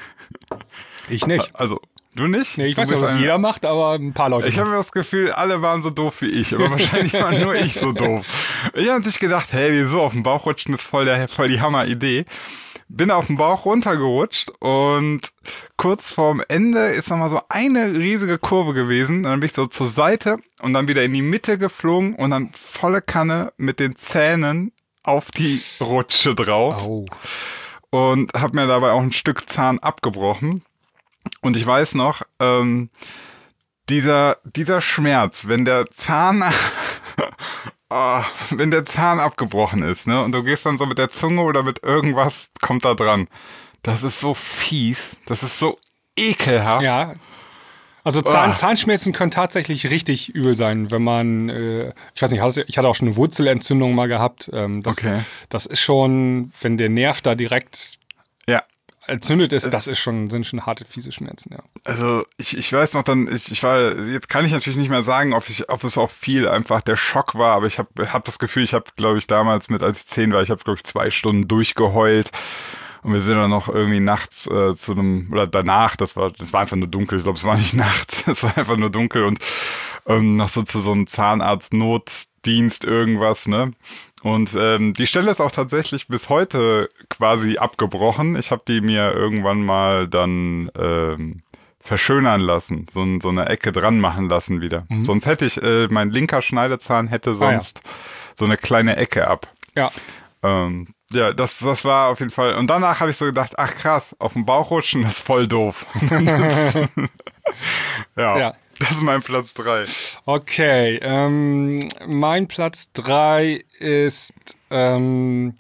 Ich nicht.
Also, du nicht?
Nee, ich
Du
weiß nicht,
bist
ob das
ein-
jeder macht, aber ein paar Leute.
Ich habe
machen.
das Gefühl, alle waren so doof wie ich, aber wahrscheinlich war nur ich so doof. Ich habe natürlich gedacht, hey, wieso auf dem Bauch rutschen ist voll, der, voll die Hammer-Idee. Bin auf dem Bauch runtergerutscht und kurz vorm Ende ist nochmal so eine riesige Kurve gewesen. Und dann bin ich so zur Seite und dann wieder in die Mitte geflogen und dann volle Kanne mit den Zähnen auf die Rutsche drauf.
Au.
Und habe mir dabei auch ein Stück Zahn abgebrochen. Und ich weiß noch, ähm, dieser, dieser Schmerz, wenn der Zahn, oh, wenn der Zahn abgebrochen ist, ne, und du gehst dann so mit der Zunge oder mit irgendwas, kommt da dran. Das ist so fies, das ist so ekelhaft.
Ja. Also Zahn,
Ah.
Zahnschmerzen können tatsächlich richtig übel sein, wenn man, äh, ich weiß nicht, hatte- ich hatte auch schon eine Wurzelentzündung mal gehabt. Ähm, das,
Okay.
das ist schon, wenn der Nerv da direkt
Ja.
entzündet ist, das ist schon, sind schon harte, fiese Schmerzen, ja.
Also ich, ich weiß noch dann, ich, ich war, jetzt kann ich natürlich nicht mehr sagen, ob ich, ob es auch viel einfach der Schock war, aber ich habe hab das Gefühl, ich habe, glaube ich, damals mit, als ich zehn war, ich habe, glaube ich, zwei Stunden durchgeheult. Und wir sind dann noch irgendwie nachts äh, zu einem, oder danach, das war, das war einfach nur dunkel, ich glaube, es war nicht nachts, es war einfach nur dunkel und ähm, noch so zu so einem Zahnarzt-Not, Dienst irgendwas, ne? Und ähm, die Stelle ist auch tatsächlich bis heute quasi abgebrochen. Ich habe die mir irgendwann mal dann ähm, verschönern lassen, so, so eine Ecke dran machen lassen wieder. Mhm. Sonst hätte ich, äh, mein linker Schneidezahn hätte sonst ah, ja. so eine kleine Ecke ab.
Ja.
Ähm, ja, das, das war auf jeden Fall. Und danach habe ich so gedacht, ach krass, auf dem Bauch rutschen, das ist voll doof. das, ja. ja. Das ist mein Platz drei.
Okay, ähm, mein Platz drei ist, ähm,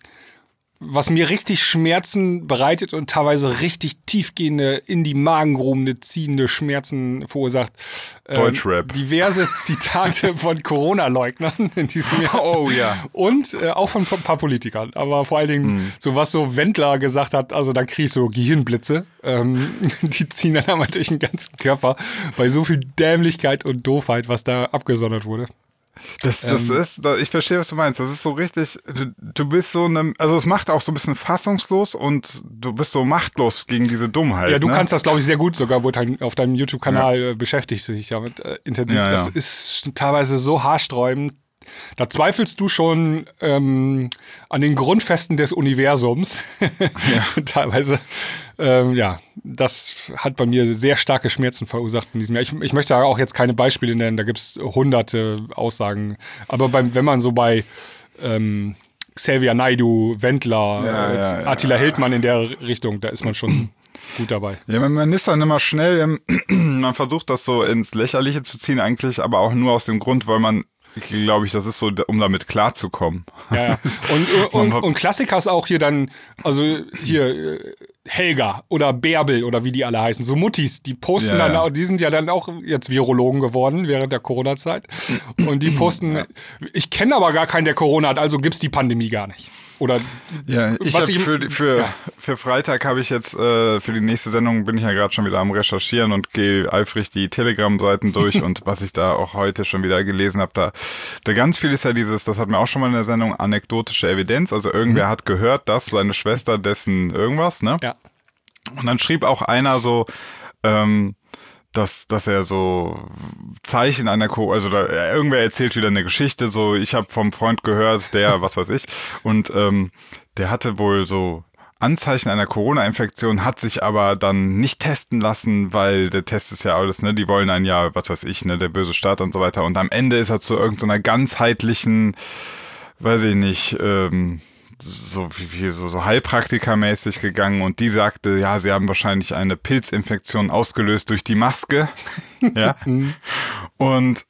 was mir richtig Schmerzen bereitet und teilweise richtig tiefgehende, in die Magengrube ziehende Schmerzen verursacht. Ähm,
Deutschrap.
Diverse Zitate von Corona-Leugnern in diesem Jahr.
Oh ja.
Und äh, auch von ein paar Politikern. Aber vor allen Dingen, mm. so was so Wendler gesagt hat, also da kriege ich so Gehirnblitze. Ähm, die ziehen dann einmal durch den ganzen Körper bei so viel Dämlichkeit und Doofheit, was da abgesondert wurde.
Das, das ähm, ist, ich verstehe, was du meinst. Das ist so richtig, du, du bist so eine, also es macht auch so ein bisschen fassungslos und du bist so machtlos gegen diese Dummheit.
Ja, du
ne?
kannst das, glaube ich, sehr gut sogar auf deinem YouTube-Kanal ja. beschäftigst du dich damit äh, intensiv. Ja, das
ja.
ist teilweise so haarsträubend. Da zweifelst du schon ähm, an den Grundfesten des Universums. Ja. Teilweise, ähm, ja, das hat bei mir sehr starke Schmerzen verursacht in diesem Jahr. Ich, ich möchte auch jetzt keine Beispiele nennen, da gibt es hunderte Aussagen. Aber beim, wenn man so bei ähm, Xavier Naidoo, Wendler,
ja,
äh,
ja,
Attila
ja.
Hildmann in der Richtung, da ist man schon gut dabei.
Ja, man ist dann immer schnell, man versucht das so ins Lächerliche zu ziehen eigentlich, aber auch nur aus dem Grund, weil man glaube ich, das ist so, um damit klarzukommen.
Ja, ja. Und, und, und Klassiker ist auch hier dann, also hier Helga oder Bärbel oder wie die alle heißen, so Muttis, die posten ja, dann
ja.
auch, die sind ja dann auch jetzt Virologen geworden während der Corona-Zeit. Und die posten, ja. ich kenne aber gar keinen, der Corona hat, also gibt's die Pandemie gar nicht. Oder
ja, ich habe für, für, ja. für Freitag habe ich jetzt, äh, für die nächste Sendung bin ich ja gerade schon wieder am Recherchieren und gehe eifrig die Telegram-Seiten durch und was ich da auch heute schon wieder gelesen habe, da, da ganz viel ist ja dieses, das hatten wir auch schon mal in der Sendung, anekdotische Evidenz, also irgendwer mhm. hat gehört, dass seine Schwester dessen irgendwas, ne?
Ja.
Und dann schrieb auch einer so, ähm, dass dass er so Zeichen einer Co also da, irgendwer erzählt wieder eine Geschichte, so ich habe vom Freund gehört, der was weiß ich und ähm, der hatte wohl so Anzeichen einer Corona-Infektion, hat sich aber dann nicht testen lassen, weil der Test ist ja alles, ne, die wollen einen ja, was weiß ich, ne, der böse Staat und so weiter und am Ende ist er zu irgendeiner ganzheitlichen, weiß ich nicht, ähm, so wie, wie so, so Heilpraktikermäßig gegangen und die sagte, ja, sie haben wahrscheinlich eine Pilzinfektion ausgelöst durch die Maske. Ja. Und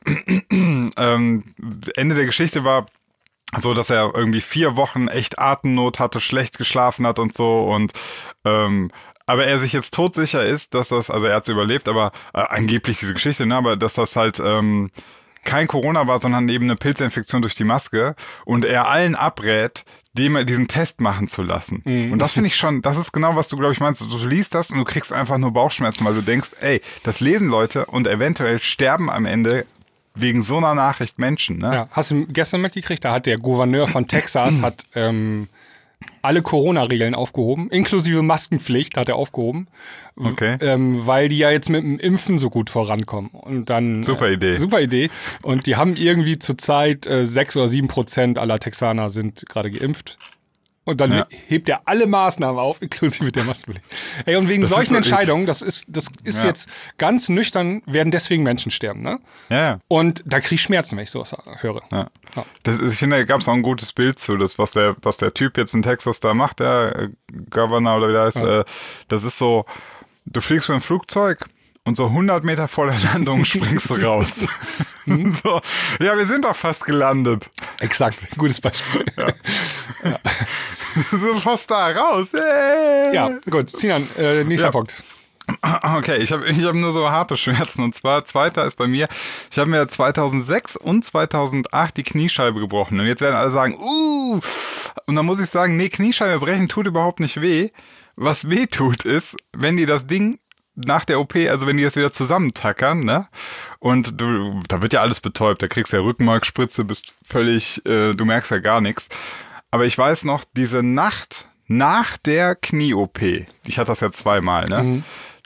ähm, Ende der Geschichte war so, dass er irgendwie vier Wochen echt Atemnot hatte, schlecht geschlafen hat und so und ähm, aber er sich jetzt todsicher ist, dass das, also er hat es überlebt, aber äh, angeblich diese Geschichte, ne, aber dass das halt ähm, kein Corona war, sondern eben eine Pilzinfektion durch die Maske und er allen abrät, dem diesen Test machen zu lassen. Mhm. Und das finde ich schon, das ist genau, was du, glaube ich, meinst. Du liest das und du kriegst einfach nur Bauchschmerzen, weil du denkst, ey, das lesen Leute und eventuell sterben am Ende wegen so einer Nachricht Menschen. Ne?
Ja, hast du gestern mitgekriegt, da hat der Gouverneur von Texas hat ähm, alle Corona-Regeln aufgehoben, inklusive Maskenpflicht hat er aufgehoben,
okay.
ähm, weil die ja jetzt mit dem Impfen so gut vorankommen. Und dann
super Idee.
Äh, super Idee. Und die haben irgendwie zurzeit äh, sechs oder sieben Prozent aller Texaner sind gerade geimpft. Und dann ja. hebt er alle Maßnahmen auf, inklusive der Maskenpflicht. Ey, und wegen das solchen so Entscheidungen, das ist, das ist ja. jetzt ganz nüchtern, werden deswegen Menschen sterben, ne?
Ja.
Und da krieg ich Schmerzen, wenn ich sowas höre.
Ja. Ja. Das ist, ich finde, da gab es auch ein gutes Bild zu, das, was der, was der Typ jetzt in Texas da macht, der äh, Governor oder wie der heißt, ja. äh, das ist so, du fliegst mit einem Flugzeug und so hundert Meter vor der Landung springst du raus.
Hm?
So, ja, wir sind doch fast gelandet.
Exakt, gutes Beispiel.
Ja. Ja. So fast da raus. Hey.
Ja, gut, Sinan, äh, nächster
ja.
Punkt.
Okay, ich habe ich hab nur so harte Schmerzen. Und zwar, zweiter ist bei mir, ich habe mir zweitausendsechs und zweitausendacht die Kniescheibe gebrochen. Und jetzt werden alle sagen, uh, und dann muss ich sagen, nee, Kniescheibe brechen tut überhaupt nicht weh. Was weh tut ist, wenn die das Ding nach der O P, also wenn die das wieder zusammentackern, ne? Und du, da wird ja alles betäubt, da kriegst du ja Rückenmarkspritze, bist völlig, äh, du merkst ja gar nichts. Aber ich weiß noch, diese Nacht nach der Knie-O P, ich hatte das ja zweimal, ne? Mhm.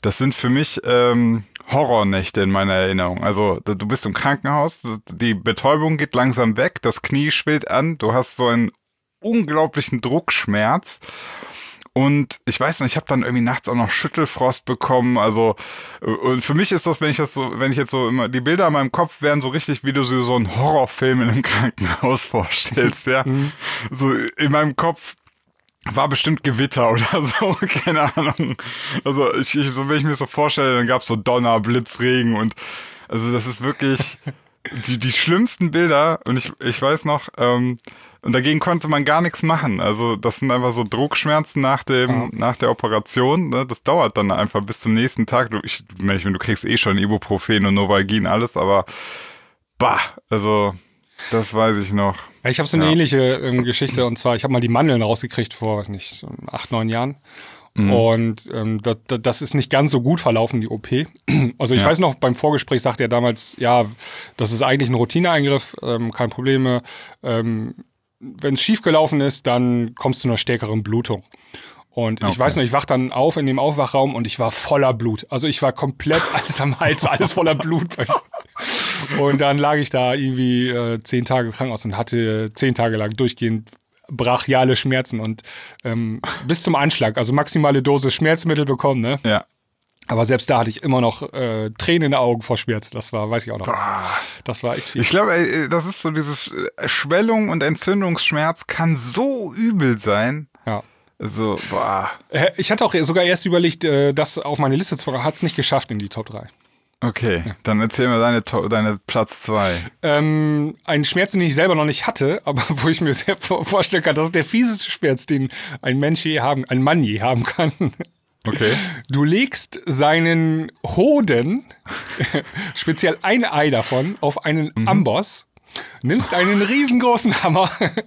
das sind für mich ähm, Horrornächte in meiner Erinnerung. Also du bist im Krankenhaus, die Betäubung geht langsam weg, das Knie schwillt an, du hast so einen unglaublichen Druckschmerz. Und ich weiß nicht, ich habe dann irgendwie nachts auch noch Schüttelfrost bekommen. Also und für mich ist das, wenn ich das so, wenn ich jetzt so immer die Bilder in meinem Kopf wären so richtig, wie du so so einen Horrorfilm in einem Krankenhaus vorstellst, ja. Mhm. So in meinem Kopf war bestimmt Gewitter oder so, keine Ahnung. Also ich, ich so wenn ich mir das so vorstelle, dann gab's so Donner, Blitzregen und also das ist wirklich die die schlimmsten Bilder. Und ich ich weiß noch. Ähm, Und dagegen konnte man gar nichts machen. Also das sind einfach so Druckschmerzen nach dem ja. nach der Operation. Ne? Das dauert dann einfach bis zum nächsten Tag. Du, ich, ich meine, du kriegst eh schon Ibuprofen und Novalgin, alles, aber bah, also das weiß ich noch.
Ja, ich habe so eine ja. ähnliche ähm, Geschichte und zwar, ich habe mal die Mandeln rausgekriegt vor, weiß nicht, acht, neun Jahren. Mhm. Und ähm, das, das ist nicht ganz so gut verlaufen, die O P. Also ich ja. weiß noch, beim Vorgespräch sagte er damals, ja, das ist eigentlich ein Routineeingriff, ähm, kein Probleme. Ähm, Wenn es schief gelaufen ist, dann kommst du zu einer stärkeren Blutung. Und okay. ich weiß noch, ich wach dann auf in dem Aufwachraum und ich war voller Blut. Also ich war komplett alles am Hals, alles voller Blut. Und dann lag ich da irgendwie äh, zehn Tage im Krankenhaus und hatte zehn Tage lang durchgehend brachiale Schmerzen und ähm, bis zum Anschlag, also maximale Dosis Schmerzmittel bekommen, ne?
Ja.
Aber selbst da hatte ich immer noch äh, Tränen in den Augen vor Schmerz. Das war, weiß ich auch noch. Boah. Das war echt viel.
Ich glaube, das ist so dieses Schwellung und Entzündungsschmerz kann so übel sein.
Ja.
Also, boah.
Ich hatte auch sogar erst überlegt, das auf meine Liste zu packen. Hat es nicht geschafft in die Top drei.
Okay, ja. Dann erzähl mir deine, deine Platz zwei.
Ähm, einen Schmerz, den ich selber noch nicht hatte, aber wo ich mir sehr vorstellen kann, das ist der fieseste Schmerz, den ein Mensch je haben, ein Mann je haben kann.
Okay.
Du legst seinen Hoden, speziell ein Ei davon, auf einen mhm. Amboss, nimmst einen riesengroßen Hammer,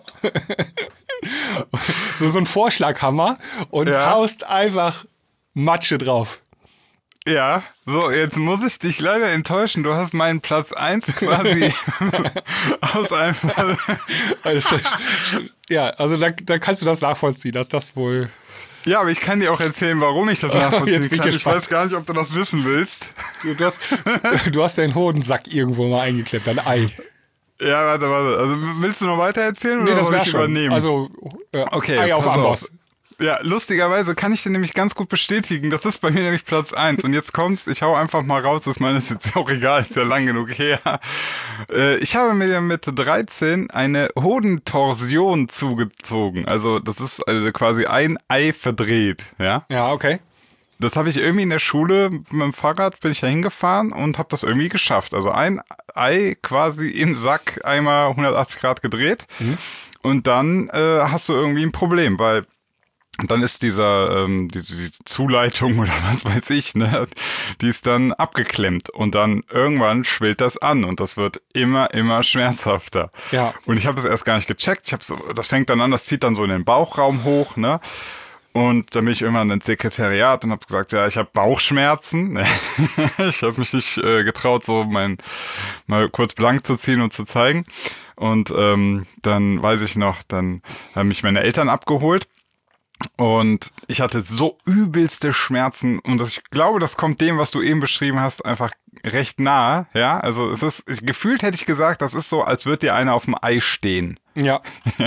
so so einen Vorschlaghammer und ja. haust einfach Matsche drauf.
Ja, so, jetzt muss ich dich leider enttäuschen. Du hast meinen Platz eins quasi aus einem...
also, ja, also da, da kannst du das nachvollziehen, dass das wohl...
Ja, aber ich kann dir auch erzählen, warum ich das nachvollziehen kann. Ich weiß gar nicht, ob du das wissen willst.
Du, du, hast, du hast deinen Hodensack irgendwo mal eingeklemmt, dein Ei.
Ja, warte, warte. Also willst du noch weiter erzählen oder nee, das soll ich schon übernehmen?
Also
äh, okay,
Ei auf Amboss.
Ja, lustigerweise kann ich dir nämlich ganz gut bestätigen, das ist bei mir nämlich Platz eins. Und jetzt kommt's, ich hau einfach mal raus, das meine ist jetzt auch egal, ist ja lang genug her. Äh, ich habe mir mit dreizehn eine Hodentorsion zugezogen. Also das ist also quasi ein Ei verdreht, ja?
Ja, okay.
Das habe ich irgendwie in der Schule, mit dem Fahrrad bin ich da hingefahren und habe das irgendwie geschafft. Also ein Ei quasi im Sack einmal hundertachtzig Grad gedreht. Mhm. Und dann äh, hast du irgendwie ein Problem, weil dann ist dieser ähm, die, die Zuleitung oder was weiß ich, ne, die ist dann abgeklemmt und dann irgendwann schwillt das an und das wird immer, immer schmerzhafter.
Ja.
Und ich habe das erst gar nicht gecheckt. Ich habe so, das fängt dann an, das zieht dann so in den Bauchraum hoch, ne. Und dann bin ich irgendwann ins Sekretariat und habe gesagt, ja, ich habe Bauchschmerzen. Ich habe mich nicht äh, getraut, so mein mal kurz blank zu ziehen und zu zeigen. Und ähm, dann weiß ich noch, dann haben mich meine Eltern abgeholt. Und ich hatte so übelste Schmerzen und das, ich glaube, das kommt dem, was du eben beschrieben hast, einfach recht nahe, ja, also es ist, ich, gefühlt hätte ich gesagt, das ist so, als würde dir einer auf dem Ei stehen.
Ja.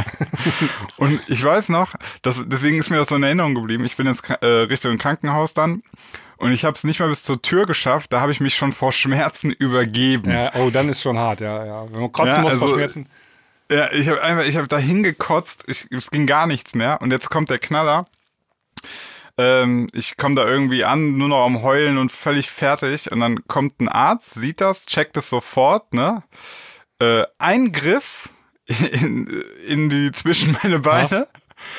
Und ich weiß noch, dass, deswegen ist mir das so in Erinnerung geblieben, ich bin jetzt äh, Richtung Krankenhaus dann und ich habe es nicht mal bis zur Tür geschafft, da habe ich mich schon vor Schmerzen übergeben.
Ja, oh, dann ist schon hart, ja, ja, wenn man kotzen ja, muss also, vor Schmerzen.
Ja, ich habe einfach, ich habe da hingekotzt, ich, es ging gar nichts mehr und jetzt kommt der Knaller. Ähm, ich komme da irgendwie an, nur noch am Heulen und völlig fertig und dann kommt ein Arzt, sieht das, checkt es sofort, ne? Äh, Eingriff in, in die zwischen meine Beine. Ja.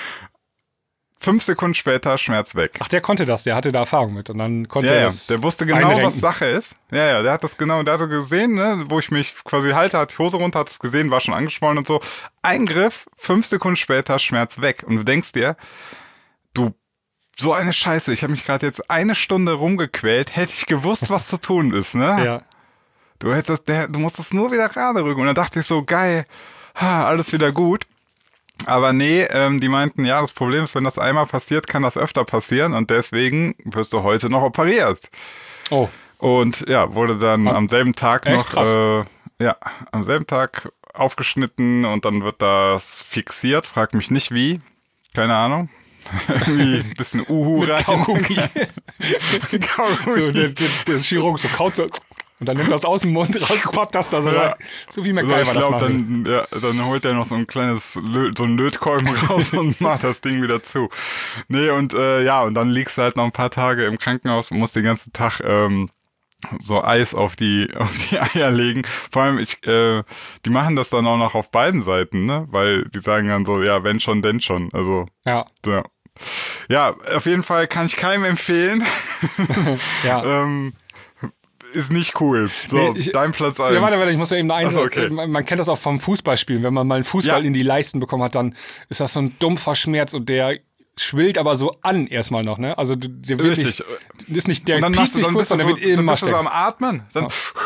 Fünf Sekunden später Schmerz weg.
Ach, der konnte das, der hatte da Erfahrung mit und dann konnte
ja,
er
ja,
das
der wusste genau, einrenken. Was Sache ist. Ja, ja, der hat das genau, der hatte gesehen, ne, wo ich mich quasi halte, hat die Hose runter, hat es gesehen, war schon angeschwollen und so. Eingriff, fünf Sekunden später Schmerz weg. Und du denkst dir, du, so eine Scheiße, ich habe mich gerade jetzt eine Stunde rumgequält, hätte ich gewusst, was zu tun ist, ne?
Ja.
Du hättest, der, du musst das nur wieder gerade rücken. Und dann dachte ich so, geil, ha, alles wieder gut. Aber nee, ähm, die meinten, ja, das Problem ist, wenn das einmal passiert, kann das öfter passieren und deswegen wirst du heute noch operiert.
Oh.
Und ja, wurde dann oh. am selben Tag
Echt?
noch,
Krass.
äh, ja, am selben Tag aufgeschnitten und dann wird das fixiert. Frag mich nicht wie, keine Ahnung. Irgendwie ein bisschen Uhu rein.
Kaugummi. Kaugummi. So, der, der, der Chirurg so kaut so. Und dann nimmt das aus dem Mund raus, poppt das da so
ja.
rein. So wie MacGyver
also ich
das
glaub,
macht.
Dann, ja, dann holt er noch so ein kleines, Lö- so ein Lötkolben raus und macht das Ding wieder zu. Nee, und äh, ja, und dann liegst du halt noch ein paar Tage im Krankenhaus und musst den ganzen Tag ähm, so Eis auf die auf die Eier legen. Vor allem, ich, äh, die machen das dann auch noch auf beiden Seiten, ne? Weil die sagen dann so, ja, wenn schon, denn schon. Also,
ja.
So. Ja, auf jeden Fall kann ich keinem empfehlen.
ja.
ähm, Ist nicht cool. So,
nee, ich,
dein Platz eins.
Ja, warte, warte, ich muss ja eben einen.
So, okay.
Man kennt das auch vom Fußballspielen. Wenn man mal einen Fußball ja. in die Leisten bekommen hat, dann ist das so ein dumpfer Schmerz und der schwillt aber so an erstmal noch, ne? Also der wird
Richtig.
Nicht, ist nicht der
und dann
piekt
machst du,
nicht
dann
kurz,
bist du
sondern
so,
der wird immer
dann bist du so am Atmen. Dann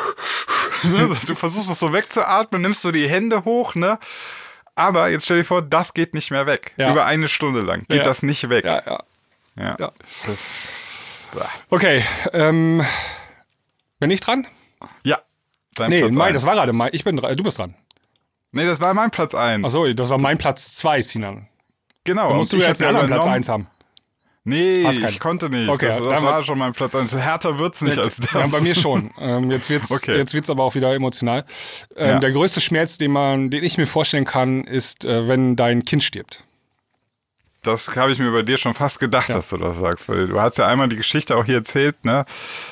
ja.
Du versuchst es so wegzuatmen, nimmst du die Hände hoch, ne? Aber jetzt stell dir vor, das geht nicht mehr weg. Ja. Über eine Stunde lang geht
ja.
das nicht weg.
Ja, ja.
Ja.
ja.
Das,
okay, ähm, bin ich dran?
Ja. Dein
nee,
Platz
mein,
eins.
das war gerade mein. Ich bin dran. Du bist dran.
Nee, das war mein Platz eins.
Achso, das war mein Platz zwei, Sinan.
Genau.
Dann musst du jetzt den anderen Platz eins haben.
Nee, ich konnte nicht.
Okay,
das das war schon mein Platz eins. Härter wird's nicht als das.
Ja, bei mir schon. Ähm, jetzt wird's,
okay.
jetzt wird's aber auch wieder emotional. Ähm,
ja.
Der größte Schmerz, den man, den ich mir vorstellen kann, ist, äh, wenn dein Kind stirbt.
Das habe ich mir bei dir schon fast gedacht, ja. dass du das sagst. Weil du hast ja einmal die Geschichte auch hier erzählt, ne?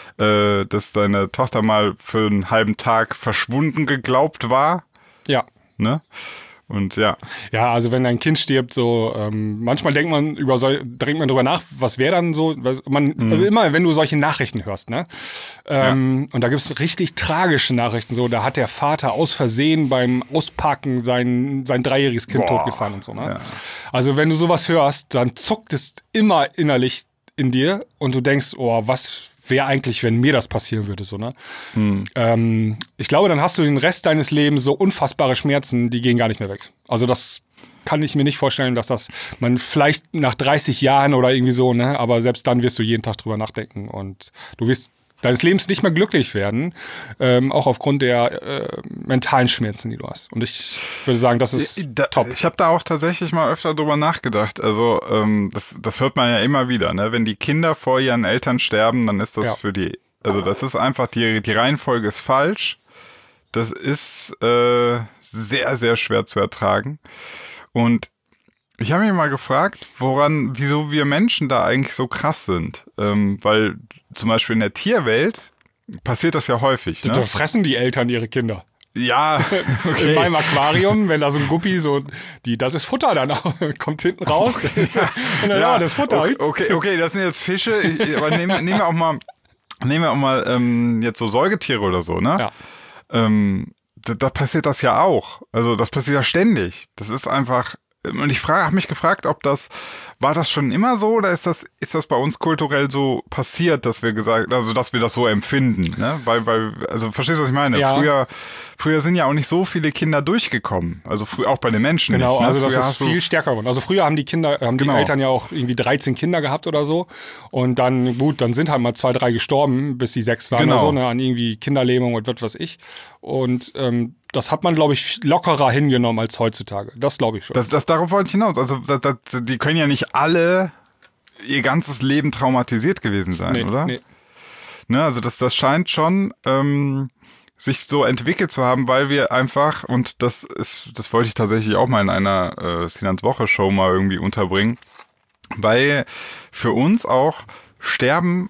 Äh, dass deine Tochter mal für einen halben Tag verschwunden geglaubt war.
Ja.
Ne? Und ja.
Ja, also wenn ein Kind stirbt, so ähm, manchmal denkt man über so, denkt man drüber nach, was wäre dann so, was, man, mhm. also immer, wenn du solche Nachrichten hörst, ne? Ähm, ja. Und da gibt es richtig tragische Nachrichten, so, da hat der Vater aus Versehen beim Auspacken sein, sein dreijähriges Kind Boah. totgefahren und so, ne? Ja. Also wenn du sowas hörst, dann zuckt es immer innerlich in dir und du denkst, oh, was wäre eigentlich, wenn mir das passieren würde, so, ne? Hm. Ähm, ich glaube, dann hast du den Rest deines Lebens so unfassbare Schmerzen, die gehen gar nicht mehr weg. Also das kann ich mir nicht vorstellen, dass das man vielleicht nach dreißig Jahren oder irgendwie so, ne? Aber selbst dann wirst du jeden Tag drüber nachdenken und du wirst deines Lebens nicht mehr glücklich werden, ähm, auch aufgrund der äh, mentalen Schmerzen, die du hast. Und ich würde sagen, das ist
da,
top.
Ich habe da auch tatsächlich mal öfter drüber nachgedacht. Also ähm, das, das hört man ja immer wieder, ne? Wenn die Kinder vor ihren Eltern sterben, dann ist das ja. für die, also das ist einfach, die, die Reihenfolge ist falsch. Das ist äh, sehr, sehr schwer zu ertragen. Und ich habe mich mal gefragt, woran, wieso wir Menschen da eigentlich so krass sind. Ähm, weil zum Beispiel in der Tierwelt passiert das ja häufig. Ne?
Da fressen die Eltern ihre Kinder.
Ja, okay.
In meinem Aquarium, wenn da so ein Guppi so, die, das ist Futter dann auch, kommt hinten raus. Und dann, ja, das ist Futter.
Okay, okay, okay, das sind jetzt Fische, aber nehmen, nehmen wir auch mal, nehmen wir auch mal ähm, jetzt so Säugetiere oder so, ne?
Ja.
Ähm, da, da passiert das ja auch. Also das passiert ja ständig. Das ist einfach. Und ich habe mich gefragt, ob das, war das schon immer so oder ist das, ist das bei uns kulturell so passiert, dass wir gesagt, also dass wir das so empfinden, ne? Weil, weil, also verstehst du, was ich meine?
Ja.
Früher, früher sind ja auch nicht so viele Kinder durchgekommen. Also früher auch bei den Menschen.
Genau,
nicht, ne?
also das
früher
ist viel stärker geworden. Also früher haben die Kinder, haben
genau.
die Eltern ja auch irgendwie dreizehn Kinder gehabt oder so. Und dann, gut, dann sind halt mal zwei, drei gestorben, bis sie sechs waren
genau.
oder so, ne, an irgendwie Kinderlähmung und was weiß ich. Und ähm, das hat man, glaube ich, lockerer hingenommen als heutzutage. Das glaube ich schon.
Das, das, darauf wollte ich hinaus. Also das, das, die können ja nicht alle ihr ganzes Leben traumatisiert gewesen sein,
nee,
oder?
Nee.
Ne, also das, das scheint schon ähm, sich so entwickelt zu haben, weil wir einfach, und das ist, das wollte ich tatsächlich auch mal in einer äh, Sinans Woche Show mal irgendwie unterbringen, weil für uns auch Sterben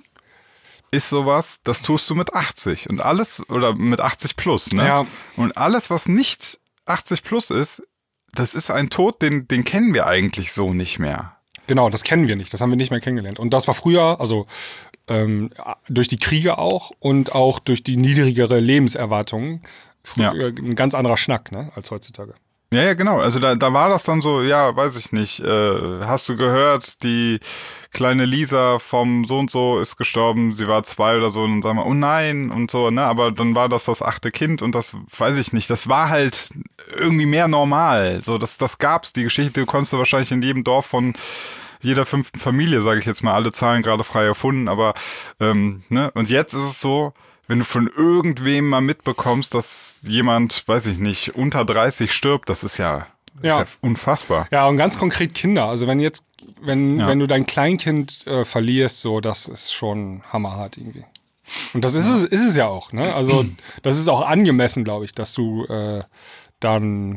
ist sowas, das tust du mit achtzig und alles, oder mit achtzig plus, ne?
Ja.
Und alles, was nicht achtzig plus ist, das ist ein Tod, den, den kennen wir eigentlich so nicht mehr.
Genau, das kennen wir nicht, das haben wir nicht mehr kennengelernt. Und das war früher, also ähm, durch die Kriege auch und auch durch die niedrigere Lebenserwartung, früher,
ja.
ein ganz anderer Schnack, ne, als heutzutage.
Ja, ja, genau. Also da, da war das dann so, ja, weiß ich nicht, äh, hast du gehört, die kleine Lisa vom so und so ist gestorben, sie war zwei oder so und dann sagen wir, oh nein und so, ne, aber dann war das das achte Kind und das, weiß ich nicht, das war halt irgendwie mehr normal, so, das, das gab's, die Geschichte konntest du wahrscheinlich in jedem Dorf von jeder fünften Familie, sage ich jetzt mal, alle Zahlen gerade frei erfunden, aber, ähm, ne, und jetzt ist es so, wenn du von irgendwem mal mitbekommst, dass jemand, weiß ich nicht, unter dreißig stirbt, das ist ja, das
Ja.
ist ja unfassbar.
Ja, und ganz konkret Kinder. Also wenn jetzt, wenn,
Ja.
wenn du dein Kleinkind äh, verlierst, so, das ist schon hammerhart irgendwie. Und das ist es, ist es ja auch, ne? Also das ist auch angemessen, glaube ich, dass du äh, dann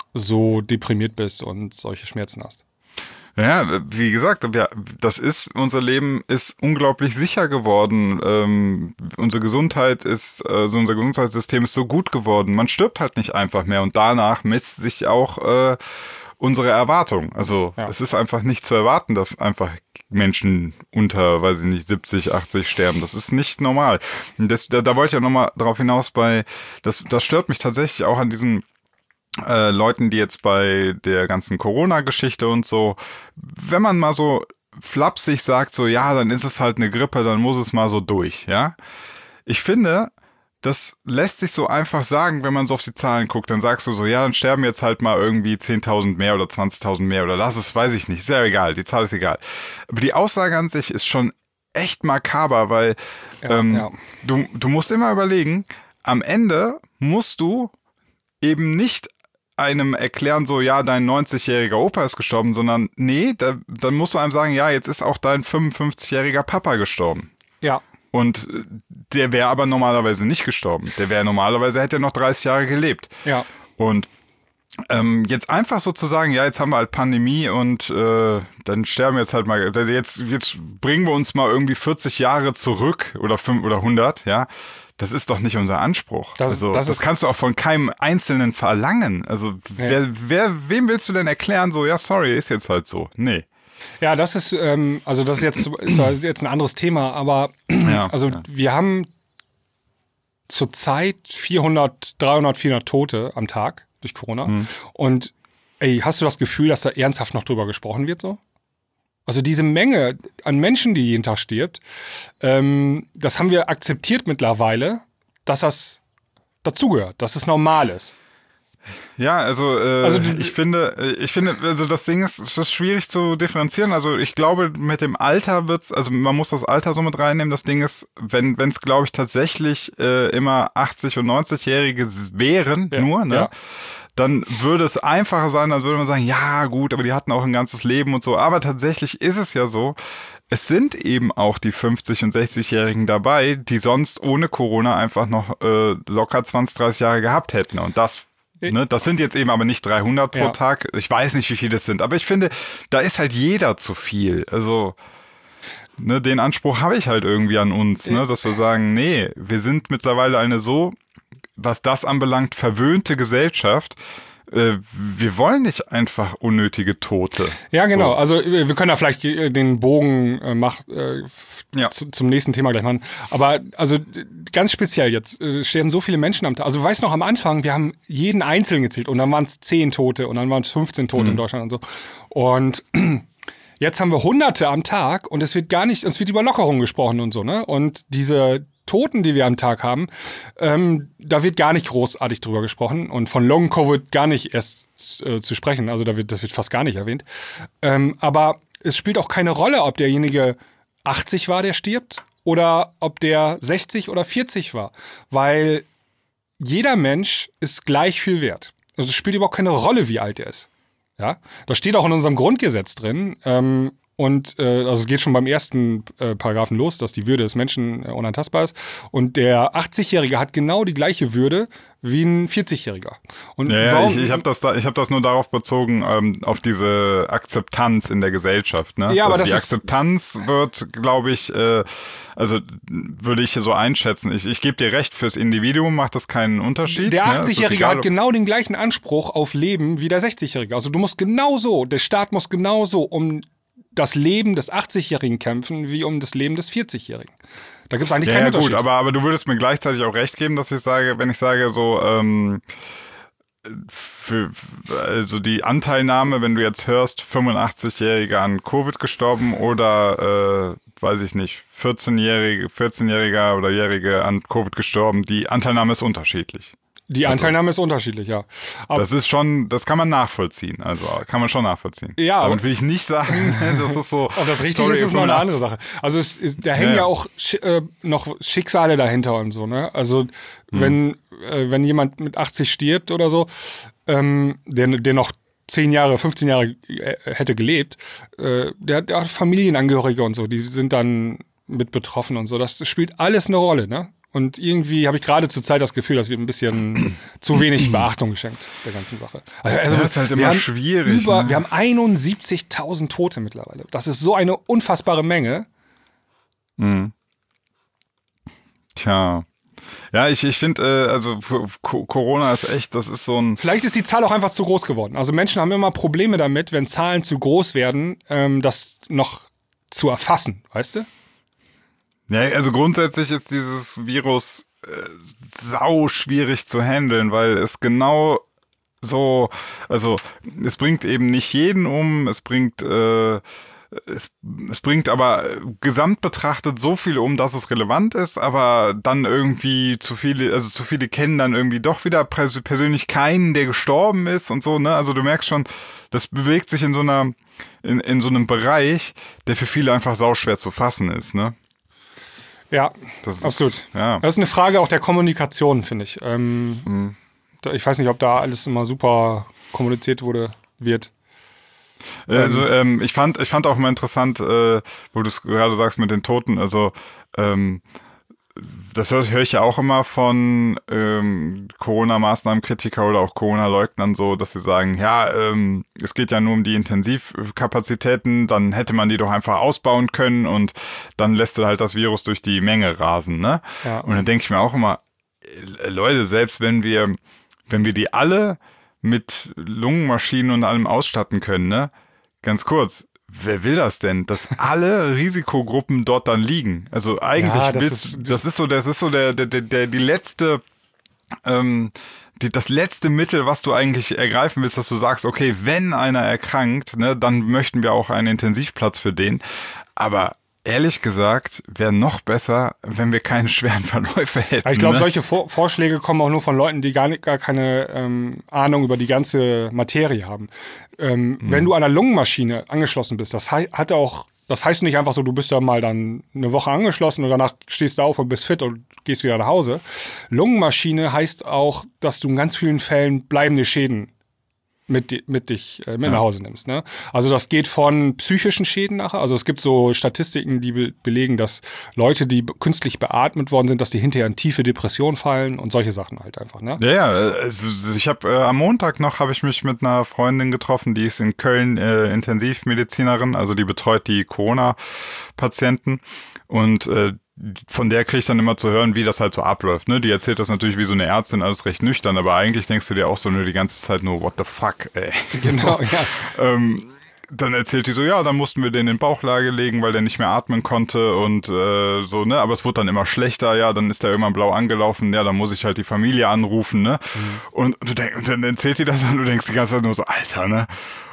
so deprimiert bist und solche Schmerzen hast.
Ja, wie gesagt, wir, das ist, unser Leben ist unglaublich sicher geworden. Ähm, unsere Gesundheit ist, also unser Gesundheitssystem ist so gut geworden. Man stirbt halt nicht einfach mehr und danach misst sich auch äh, unsere Erwartung. Also
Ja.
es ist einfach nicht zu erwarten, dass einfach Menschen unter, weiß ich nicht, siebzig, achtzig sterben. Das ist nicht normal. Und das, da, da wollte ich ja nochmal drauf hinaus bei, das, das stört mich tatsächlich auch an diesen Äh, Leuten, die jetzt bei der ganzen Corona-Geschichte und so, wenn man mal so flapsig sagt, so ja, dann ist es halt eine Grippe, dann muss es mal so durch, ja. Ich finde, das lässt sich so einfach sagen, wenn man so auf die Zahlen guckt, dann sagst du so, ja, dann sterben jetzt halt mal irgendwie zehntausend mehr oder zwanzigtausend mehr oder lass es, weiß ich nicht, ist ja egal, die Zahl ist egal. Aber die Aussage an sich ist schon echt makaber, weil
Ja,
ähm,
ja.
Du, du musst immer überlegen, am Ende musst du eben nicht einem erklären, so, ja, dein neunzigjähriger Opa ist gestorben, sondern nee, da, dann musst du einem sagen, ja, jetzt ist auch dein fünfundfünfzigjähriger Papa gestorben.
Ja.
Und der wäre aber normalerweise nicht gestorben. Der wäre normalerweise, hätte er noch dreißig Jahre gelebt.
Ja.
Und ähm, jetzt einfach so zu sagen, ja, jetzt haben wir halt Pandemie und äh, dann sterben wir jetzt halt mal, jetzt, jetzt bringen wir uns mal irgendwie vierzig Jahre zurück oder fünf oder hundert, ja. Das ist doch nicht unser Anspruch.
Das-
also,
das
das
ist-
kannst du auch von keinem Einzelnen verlangen. Also, wer, wer, wem willst du denn erklären, so, ja, sorry, ist jetzt halt so? Nee.
Ja, das ist, ähm, also das ist jetzt, ist ja jetzt ein anderes Thema, aber
Ja,
also
ja.
wir haben zurzeit vierhundert, dreihundert, vierhundert Tote am Tag durch Corona.
Mhm.
Und ey, hast du das Gefühl, dass da ernsthaft noch drüber gesprochen wird so? Also diese Menge an Menschen, die jeden Tag stirbt, ähm, das haben wir akzeptiert mittlerweile, dass das dazugehört, dass es normal ist.
Ja, also, äh,
Also du-
ich finde, äh, ich finde, also das Ding ist, es ist schwierig zu differenzieren. Also ich glaube, mit dem Alter wird's, also man muss das Alter so mit reinnehmen. Das Ding ist, wenn wenn es, glaube ich, tatsächlich äh, immer achtzig- und neunzigjährige wären,
Ja,
nur, ne?
ja.
Dann würde es einfacher sein, als würde man sagen, ja gut, aber die hatten auch ein ganzes Leben und so. Aber tatsächlich ist es ja so, es sind eben auch die fünfzig- und sechzigjährigen dabei, die sonst ohne Corona einfach noch äh, locker zwanzig, dreißig Jahre gehabt hätten. Und das, ne, das sind jetzt eben aber nicht dreihundert pro
Ja.
Tag. Ich weiß nicht, wie viele das sind. Aber ich finde, da ist halt jeder zu viel. Also, ne, den Anspruch habe ich halt irgendwie an uns, ne, dass wir sagen, nee, wir sind mittlerweile eine so, was das anbelangt, verwöhnte Gesellschaft. Äh, wir wollen nicht einfach unnötige Tote.
Ja, genau.
So.
Also äh, wir können da vielleicht äh, den Bogen äh, mach, äh, f-
Ja.
zu, zum nächsten Thema gleich machen. Aber also d- ganz speziell jetzt äh, sterben so viele Menschen am Tag. Also weißt du noch, am Anfang, wir haben jeden Einzelnen gezählt und dann waren es zehn Tote und dann waren es fünfzehn Tote in Deutschland und so. Und jetzt haben wir Hunderte am Tag und es wird gar nicht, es wird über Lockerung gesprochen und so, ne? Und diese Toten, die wir am Tag haben, ähm, da wird gar nicht großartig drüber gesprochen und von Long Covid gar nicht erst äh, zu sprechen. Also da wird, das wird fast gar nicht erwähnt. Ähm, aber es spielt auch keine Rolle, ob derjenige achtzig war, der stirbt, oder ob der sechzig oder vierzig war, weil jeder Mensch ist gleich viel wert. Also es spielt überhaupt keine Rolle, wie alt er ist. Ja, das steht auch in unserem Grundgesetz drin. Ähm, und äh, also es geht schon beim ersten äh, Paragraphen los, dass die Würde des Menschen äh, unantastbar ist. Und der achtzigjährige hat genau die gleiche Würde wie ein vierzigjähriger. Und
Ja, ja,
warum,
ich, ich habe das, da, ich hab das nur darauf bezogen, ähm, auf diese Akzeptanz in der Gesellschaft. Ne?
Ja, aber
also
das
die
ist-
Akzeptanz wird, glaube ich, äh, also würde ich so einschätzen. Ich, ich gebe dir recht, fürs Individuum macht das keinen Unterschied.
Der
ne? Es ist
achtzigjährige
egal,
hat
ob-
genau den gleichen Anspruch auf Leben wie der sechzigjährige. Also du musst genauso, der Staat muss genauso um das Leben des achtzigjährigen kämpfen wie um das Leben des vierzigjährigen. Da gibt es eigentlich
Ja,
keinen
ja gut,
Unterschied.
aber, aber du würdest mir gleichzeitig auch recht geben, dass ich sage, wenn ich sage so, ähm, für, also die Anteilnahme, wenn du jetzt hörst, fünfundachtzig-Jähriger an Covid gestorben oder, äh, weiß ich nicht, vierzehnjährige, vierzehnjähriger oder Jährige an Covid gestorben, die Anteilnahme ist unterschiedlich.
Die Anteilnahme also, ist unterschiedlich, ja.
Aber das ist schon, das kann man nachvollziehen. Also kann man schon nachvollziehen.
Ja.
Damit will ich nicht sagen, das ist so.
Ob das richtig ist, ist noch eine andere Sache. Also es, es, da hängen ja, ja auch äh, noch Schicksale dahinter und so, ne? Also hm. wenn, äh, wenn jemand mit achtzig stirbt oder so, ähm, der, der noch zehn Jahre, fünfzehn Jahre äh, hätte gelebt, äh, der, der hat Familienangehörige und so, die sind dann mit betroffen und so. Das spielt alles eine Rolle, ne? Und irgendwie habe ich gerade zur Zeit das Gefühl, dass wir ein bisschen zu wenig Beachtung geschenkt der ganzen Sache. Also, also
das ist halt immer schwierig.
Über,
ne?
Wir haben einundsiebzigtausend Tote mittlerweile. Das ist so eine unfassbare Menge.
Mhm. Tja. Ja, ich, ich finde, äh, also Corona ist echt, das ist so ein...
Vielleicht ist die Zahl auch einfach zu groß geworden. Also Menschen haben immer Probleme damit, wenn Zahlen zu groß werden, ähm, das noch zu erfassen, weißt du?
Ja, also grundsätzlich ist dieses Virus äh, sau schwierig zu handeln, weil es genau so, also es bringt eben nicht jeden um, es bringt, äh, es, es bringt aber gesamt betrachtet so viel um, dass es relevant ist, aber dann irgendwie zu viele, also zu viele kennen dann irgendwie doch wieder pers- persönlich keinen, der gestorben ist und so, ne? Also du merkst schon, das bewegt sich in so einer, in, in so einem Bereich, der für viele einfach sauschwer zu fassen ist, ne?
Ja,
das ist,
absolut.
Ja.
Das ist eine Frage auch der Kommunikation, finde ich. Ähm, mhm. da, ich weiß nicht, ob da alles immer super kommuniziert wurde, wird.
Also ähm, ich fand, ich fand auch mal interessant, äh, wo du es gerade sagst mit den Toten, also ähm, das höre hör ich ja auch immer von ähm, Corona-Maßnahmen-Kritiker oder auch Corona-Leugnern so, dass sie sagen, ja, ähm, es geht ja nur um die Intensivkapazitäten, dann hätte man die doch einfach ausbauen können und dann lässt du halt das Virus durch die Menge rasen, ne?
Ja.
Und dann denke ich mir auch immer, äh, Leute, selbst wenn wir, wenn wir die alle mit Lungenmaschinen und allem ausstatten können, ne? Ganz kurz, wer will das denn, dass alle Risikogruppen dort dann liegen? Also eigentlich
ja, das,
willst,
ist, das,
das ist so, das ist so der, der, der, der die letzte, ähm, die, das letzte Mittel, was du eigentlich ergreifen willst, dass du sagst, okay, wenn einer erkrankt, ne, dann möchten wir auch einen Intensivplatz für den. Aber ehrlich gesagt, wäre noch besser, wenn wir keine schweren Verläufe hätten.
Ich glaube,
ne?
solche Vor- Vorschläge kommen auch nur von Leuten, die gar, nicht, gar keine ähm, Ahnung über die ganze Materie haben. Ähm, mhm. Wenn du an einer Lungenmaschine angeschlossen bist, das he- hat auch, das heißt nicht einfach so, du bist da mal dann eine Woche angeschlossen und danach stehst du auf und bist fit und gehst wieder nach Hause. Lungenmaschine heißt auch, dass du in ganz vielen Fällen bleibende Schäden mit, mit dich äh, mit ja. nach Hause nimmst. Ne? Also das geht von psychischen Schäden nachher. Also es gibt so Statistiken, die be- belegen, dass Leute, die be- künstlich beatmet worden sind, dass die hinterher in tiefe Depression fallen und solche Sachen halt einfach. Ne?
Ja, ja. Also ich habe äh, am Montag noch habe ich mich mit einer Freundin getroffen, die ist in Köln äh, Intensivmedizinerin, also die betreut die Corona-Patienten und äh, von der kriege ich dann immer zu hören, wie das halt so abläuft. Ne? Die erzählt das natürlich wie so eine Ärztin, alles recht nüchtern, aber eigentlich denkst du dir auch so nur die ganze Zeit nur, what the fuck, ey.
Genau, ja.
ähm, dann erzählt die so, ja, dann mussten wir den in Bauchlage legen, weil der nicht mehr atmen konnte und äh, so, ne, aber es wurde dann immer schlechter, ja, dann ist der irgendwann blau angelaufen, ja, dann muss ich halt die Familie anrufen, ne, mhm. und, du denk, und dann erzählt die das und du denkst die ganze Zeit nur so, Alter, ne,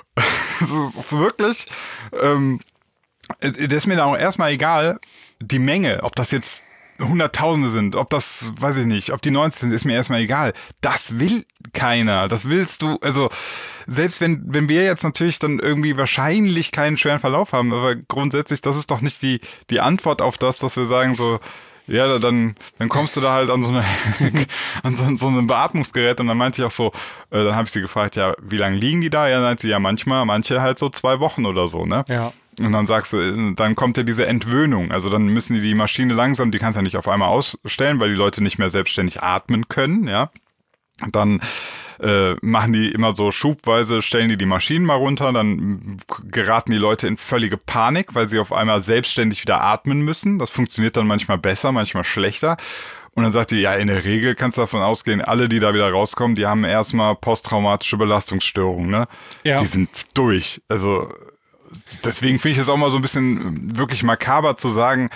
das ist wirklich, ähm, das ist mir dann auch erstmal egal, die Menge, ob das jetzt Hunderttausende sind, ob das, weiß ich nicht, ob die neunzig sind, ist mir erstmal egal. Das will keiner. Das willst du, also selbst wenn wenn wir jetzt natürlich dann irgendwie wahrscheinlich keinen schweren Verlauf haben, aber grundsätzlich, das ist doch nicht die die Antwort auf das, dass wir sagen so, ja, dann dann kommst du da halt an so eine an so, so ein Beatmungsgerät und dann meinte ich auch so, äh, dann habe ich sie gefragt, ja, wie lange liegen die da? Ja, dann meinte sie, ja, manchmal, manche halt so zwei Wochen oder so, ne?
Ja.
Und dann sagst du, dann kommt ja diese Entwöhnung. Also dann müssen die die Maschine langsam, die kannst du ja nicht auf einmal ausstellen, weil die Leute nicht mehr selbstständig atmen können, ja. Dann äh, machen die immer so schubweise, stellen die die Maschinen mal runter, dann geraten die Leute in völlige Panik, weil sie auf einmal selbstständig wieder atmen müssen. Das funktioniert dann manchmal besser, manchmal schlechter. Und dann sagt die, ja, in der Regel kannst du davon ausgehen, alle, die da wieder rauskommen, die haben erstmal posttraumatische Belastungsstörungen, ne? Ja. Die sind durch. Also deswegen finde ich es auch mal so ein bisschen wirklich makaber zu sagen,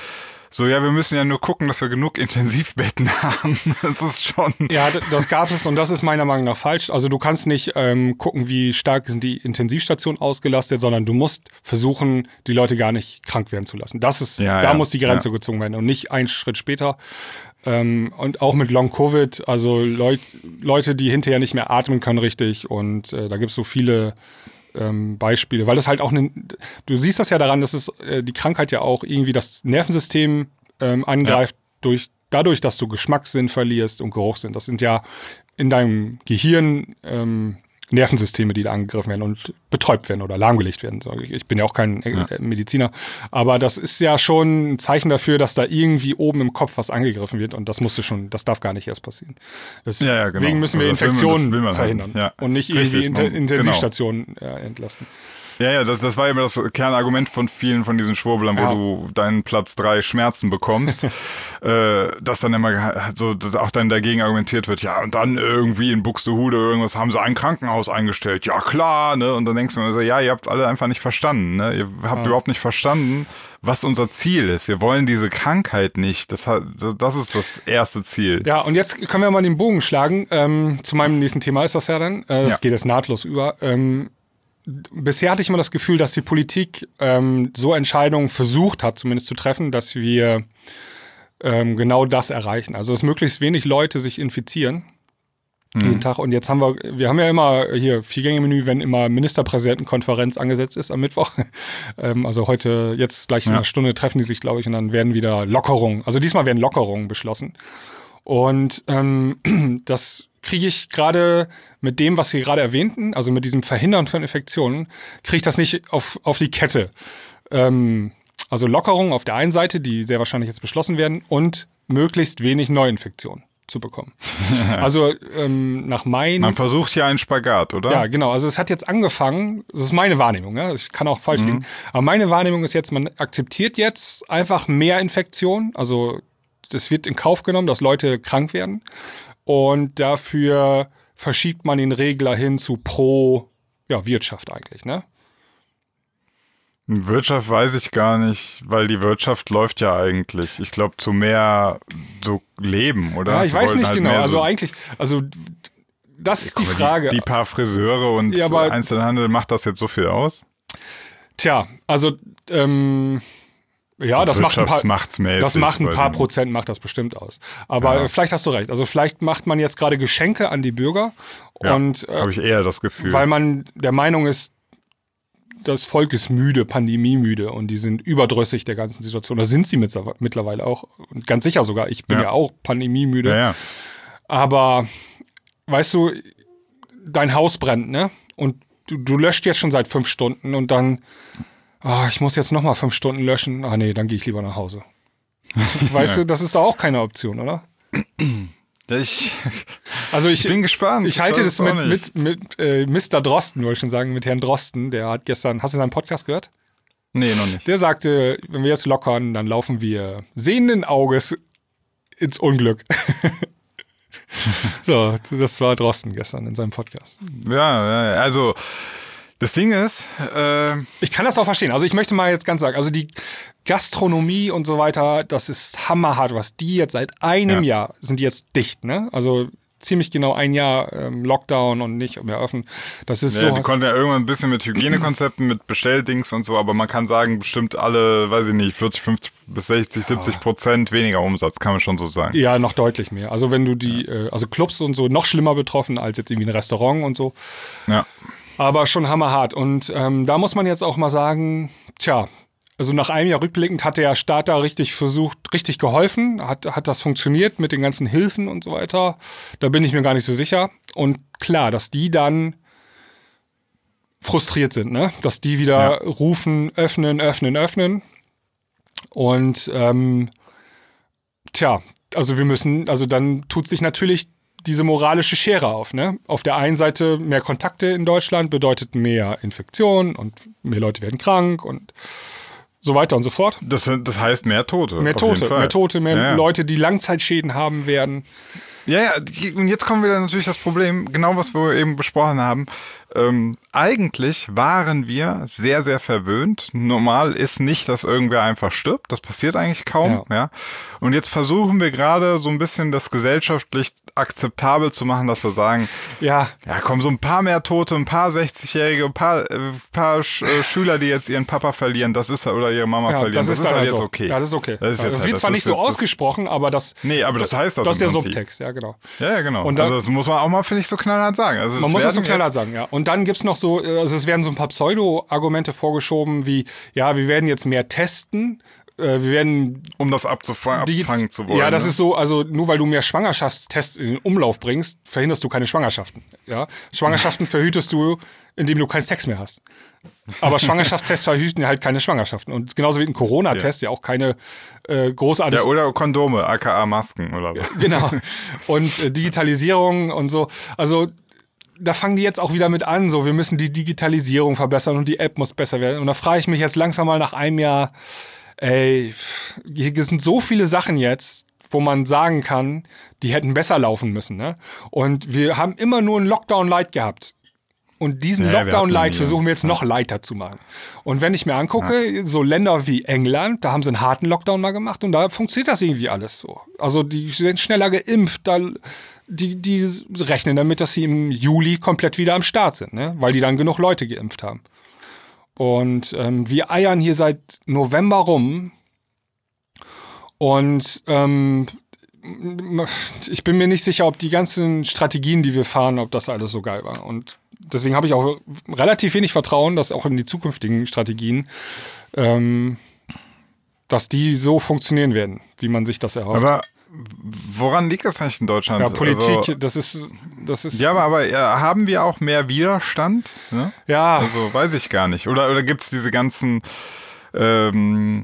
so, ja, wir müssen ja nur gucken, dass wir genug Intensivbetten haben. Das ist schon...
Ja, das gab es und das ist meiner Meinung nach falsch. Also du kannst nicht ähm, gucken, wie stark sind die Intensivstationen ausgelastet, sondern du musst versuchen, die Leute gar nicht krank werden zu lassen. Das ist,
ja,
da
ja,
muss die Grenze
ja.
gezogen werden und nicht einen Schritt später. Ähm, und auch mit Long-Covid, also Leut, Leute, die hinterher nicht mehr atmen können richtig und äh, da gibt es so viele ähm, Beispiele, weil das halt auch, ne, du siehst das ja daran, dass es äh, die Krankheit ja auch irgendwie das Nervensystem ähm, angreift, ja. durch, dadurch, dass du Geschmackssinn verlierst und Geruchssinn. Das sind ja in deinem Gehirn ähm, Nervensysteme, die da angegriffen werden und betäubt werden oder lahmgelegt werden. Ich bin ja auch kein ja. Mediziner, aber das ist ja schon ein Zeichen dafür, dass da irgendwie oben im Kopf was angegriffen wird und das musste schon, das darf gar nicht erst passieren. Deswegen ja, ja, genau. müssen wir also Infektionen will man, will man verhindern ja. und nicht irgendwie Richtig, Inter- Intensivstationen genau. äh, entlasten.
Ja, ja, das, das war immer das Kernargument von vielen von diesen Schwurblern, ja. wo du deinen Platz drei Schmerzen bekommst, äh, dass dann immer so auch dann dagegen argumentiert wird, ja, und dann irgendwie in Buxtehude irgendwas haben sie ein Krankenhaus eingestellt, ja klar, ne, und dann denkst du mir so, ja, ihr habt's alle einfach nicht verstanden, ne, ihr habt ja. überhaupt nicht verstanden, was unser Ziel ist. Wir wollen diese Krankheit nicht, das, das ist das erste Ziel.
Ja, und jetzt können wir mal den Bogen schlagen, ähm, zu meinem nächsten Thema ist das ja dann, äh, das ja. geht jetzt nahtlos über, ähm, bisher hatte ich immer das Gefühl, dass die Politik ähm, so Entscheidungen versucht hat, zumindest zu treffen, dass wir ähm, genau das erreichen. Also, dass möglichst wenig Leute sich infizieren mhm. jeden Tag. Und jetzt haben wir, wir haben ja immer hier Viergänge-Menü, wenn immer Ministerpräsidentenkonferenz angesetzt ist am Mittwoch. ähm, also heute, jetzt gleich in ja. einer Stunde treffen die sich, glaube ich, und dann werden wieder Lockerungen, also diesmal werden Lockerungen beschlossen. Und ähm, das kriege ich gerade mit dem, was Sie gerade erwähnten, also mit diesem Verhindern von Infektionen, kriege ich das nicht auf, auf die Kette. Ähm, also Lockerungen auf der einen Seite, die sehr wahrscheinlich jetzt beschlossen werden, und möglichst wenig Neuinfektionen zu bekommen. Also ähm, nach meinen...
Man versucht hier einen Spagat, oder?
Ja, genau. Also es hat jetzt angefangen, das ist meine Wahrnehmung, ja? Ich kann auch falsch mhm. liegen, aber meine Wahrnehmung ist jetzt, man akzeptiert jetzt einfach mehr Infektionen, also das wird in Kauf genommen, dass Leute krank werden. Und dafür verschiebt man den Regler hin zu pro ja, Wirtschaft eigentlich, ne?
Wirtschaft weiß ich gar nicht, weil die Wirtschaft läuft ja eigentlich. Ich glaube, zu mehr so Leben, oder?
Ja, ich weiß nicht halt genau. Also so eigentlich, also das ist die Frage.
Die, die paar Friseure und ja, Einzelhandel, macht das jetzt so viel aus?
Tja, also ähm, ja, das macht ein paar, das macht ein paar Prozent, macht das bestimmt aus. Aber ja. vielleicht hast du recht. Also vielleicht macht man jetzt gerade Geschenke an die Bürger.
Ja,
und äh,
habe ich eher das Gefühl.
Weil man der Meinung ist, das Volk ist müde, pandemiemüde und die sind überdrüssig der ganzen Situation. Das sind sie mittlerweile auch. Und ganz sicher sogar. Ich bin ja, ja auch pandemiemüde.
Ja, ja.
Aber weißt du, dein Haus brennt, ne? Und du, du löscht jetzt schon seit fünf Stunden und dann oh, ich muss jetzt noch mal fünf Stunden löschen. Ah nee, dann gehe ich lieber nach Hause. Weißt ja. du, das ist doch auch keine Option, oder?
Ich,
also ich,
ich bin gespannt.
Ich, ich halte das mit, mit, mit äh, Mister Drosten, wollte ich schon sagen, mit Herrn Drosten. Der hat gestern, hast du seinen Podcast gehört?
Nee, noch nicht.
Der sagte, wenn wir jetzt lockern, dann laufen wir sehenden Auges ins Unglück. So, das war Drosten gestern in seinem Podcast.
Ja, ja, also das Ding ist, äh
ich kann das auch verstehen. Also ich möchte mal jetzt ganz sagen, also die Gastronomie und so weiter, das ist hammerhart, was die jetzt seit einem ja. Jahr sind die jetzt dicht, ne? Also ziemlich genau ein Jahr ähm, Lockdown und nicht mehr offen. Das ist
ja,
so.
Die konnten ja irgendwann ein bisschen mit Hygienekonzepten, mit Bestelldings und so, aber man kann sagen, bestimmt alle, weiß ich nicht, vierzig, fünfzig bis sechzig, ja. siebzig Prozent weniger Umsatz, kann man schon so sagen.
Ja, noch deutlich mehr. Also wenn du die, ja. äh, also Clubs und so, noch schlimmer betroffen als jetzt irgendwie ein Restaurant und so.
Ja.
Aber schon hammerhart. Und ähm, da muss man jetzt auch mal sagen, tja, also nach einem Jahr rückblickend hat der Staat da richtig versucht, richtig geholfen, hat, hat das funktioniert mit den ganzen Hilfen und so weiter. Da bin ich mir gar nicht so sicher. Und klar, dass die dann frustriert sind, ne? Dass die wieder ja. rufen, öffnen, öffnen, öffnen. Und ähm, tja, also wir müssen, also dann tut sich natürlich diese moralische Schere auf, ne? Auf der einen Seite mehr Kontakte in Deutschland bedeutet mehr Infektion und mehr Leute werden krank und so weiter und so fort.
Das, das heißt mehr Tote.
Mehr Tote, mehr Tote, mehr ja, ja. Leute, die Langzeitschäden haben werden.
Ja, ja, und jetzt kommen wieder natürlich das Problem, genau was wir eben besprochen haben. ähm, eigentlich waren wir sehr, sehr verwöhnt. Normal ist nicht, dass irgendwer einfach stirbt. Das passiert eigentlich kaum. Ja. ja. Und jetzt versuchen wir gerade so ein bisschen das gesellschaftlich akzeptabel zu machen, dass wir sagen,
ja,
ja komm, so ein paar mehr Tote, ein paar sechzigjährige, ein paar, äh, paar Sch- äh, Schüler, die jetzt ihren Papa verlieren, das ist oder ihre Mama
ja,
verlieren,
das,
das
ist,
ist halt
halt
jetzt
so.
okay.
Ja, das ist okay.
Das, ist
ja,
jetzt
das
halt,
wird
das
zwar
ist
nicht so
jetzt
ausgesprochen, aber das...
Nee, aber das heißt das
Das ist
im
der
Prinzip.
Subtext, ja genau.
Ja, ja, genau.
Und da,
also das muss man auch mal, finde ich, so knallhart sagen. Also
man muss das so knallhart sagen, ja. Und dann gibt's noch so, also es werden so ein paar Pseudo-Argumente vorgeschoben, wie, ja, wir werden jetzt mehr testen, äh, wir werden...
Um das abzufangen, abfangen zu wollen.
Ja, das
ne?
ist so, also nur weil du mehr Schwangerschaftstests in den Umlauf bringst, verhinderst du keine Schwangerschaften. Ja? Schwangerschaften verhütest du, indem du keinen Sex mehr hast. Aber Schwangerschaftstests verhüten halt keine Schwangerschaften. Und genauso wie ein Corona-Test ja, ja auch keine äh, großartige...
Ja, oder Kondome, aka Masken oder so.
Genau. Und äh, Digitalisierung und so. Also da fangen die jetzt auch wieder mit an, so wir müssen die Digitalisierung verbessern und die App muss besser werden. Und da frage ich mich jetzt langsam mal nach einem Jahr, ey, hier sind so viele Sachen jetzt, wo man sagen kann, die hätten besser laufen müssen. Ne? Und wir haben immer nur einen Lockdown-Light gehabt. Und diesen
ja,
Lockdown-Light versuchen wir jetzt
ja.
noch lighter zu machen. Und wenn ich mir angucke, ja. so Länder wie England, da haben sie einen harten Lockdown mal gemacht und da funktioniert das irgendwie alles so. Also die sind schneller geimpft, da, die, die rechnen damit, dass sie im Juli komplett wieder am Start sind, ne? Weil die dann genug Leute geimpft haben. Und ähm, wir eiern hier seit November rum und ähm, ich bin mir nicht sicher, ob die ganzen Strategien, die wir fahren, ob das alles so geil war. Und deswegen habe ich auch relativ wenig Vertrauen, dass auch in die zukünftigen Strategien, ähm, dass die so funktionieren werden, wie man sich das erhofft.
Aber woran liegt das eigentlich in Deutschland?
Ja, Politik,
also,
das ist, das ist...
Ja, aber, aber ja, haben wir auch mehr Widerstand? Ne?
Ja.
Also weiß ich gar nicht. Oder, oder gibt es diese ganzen... Ähm,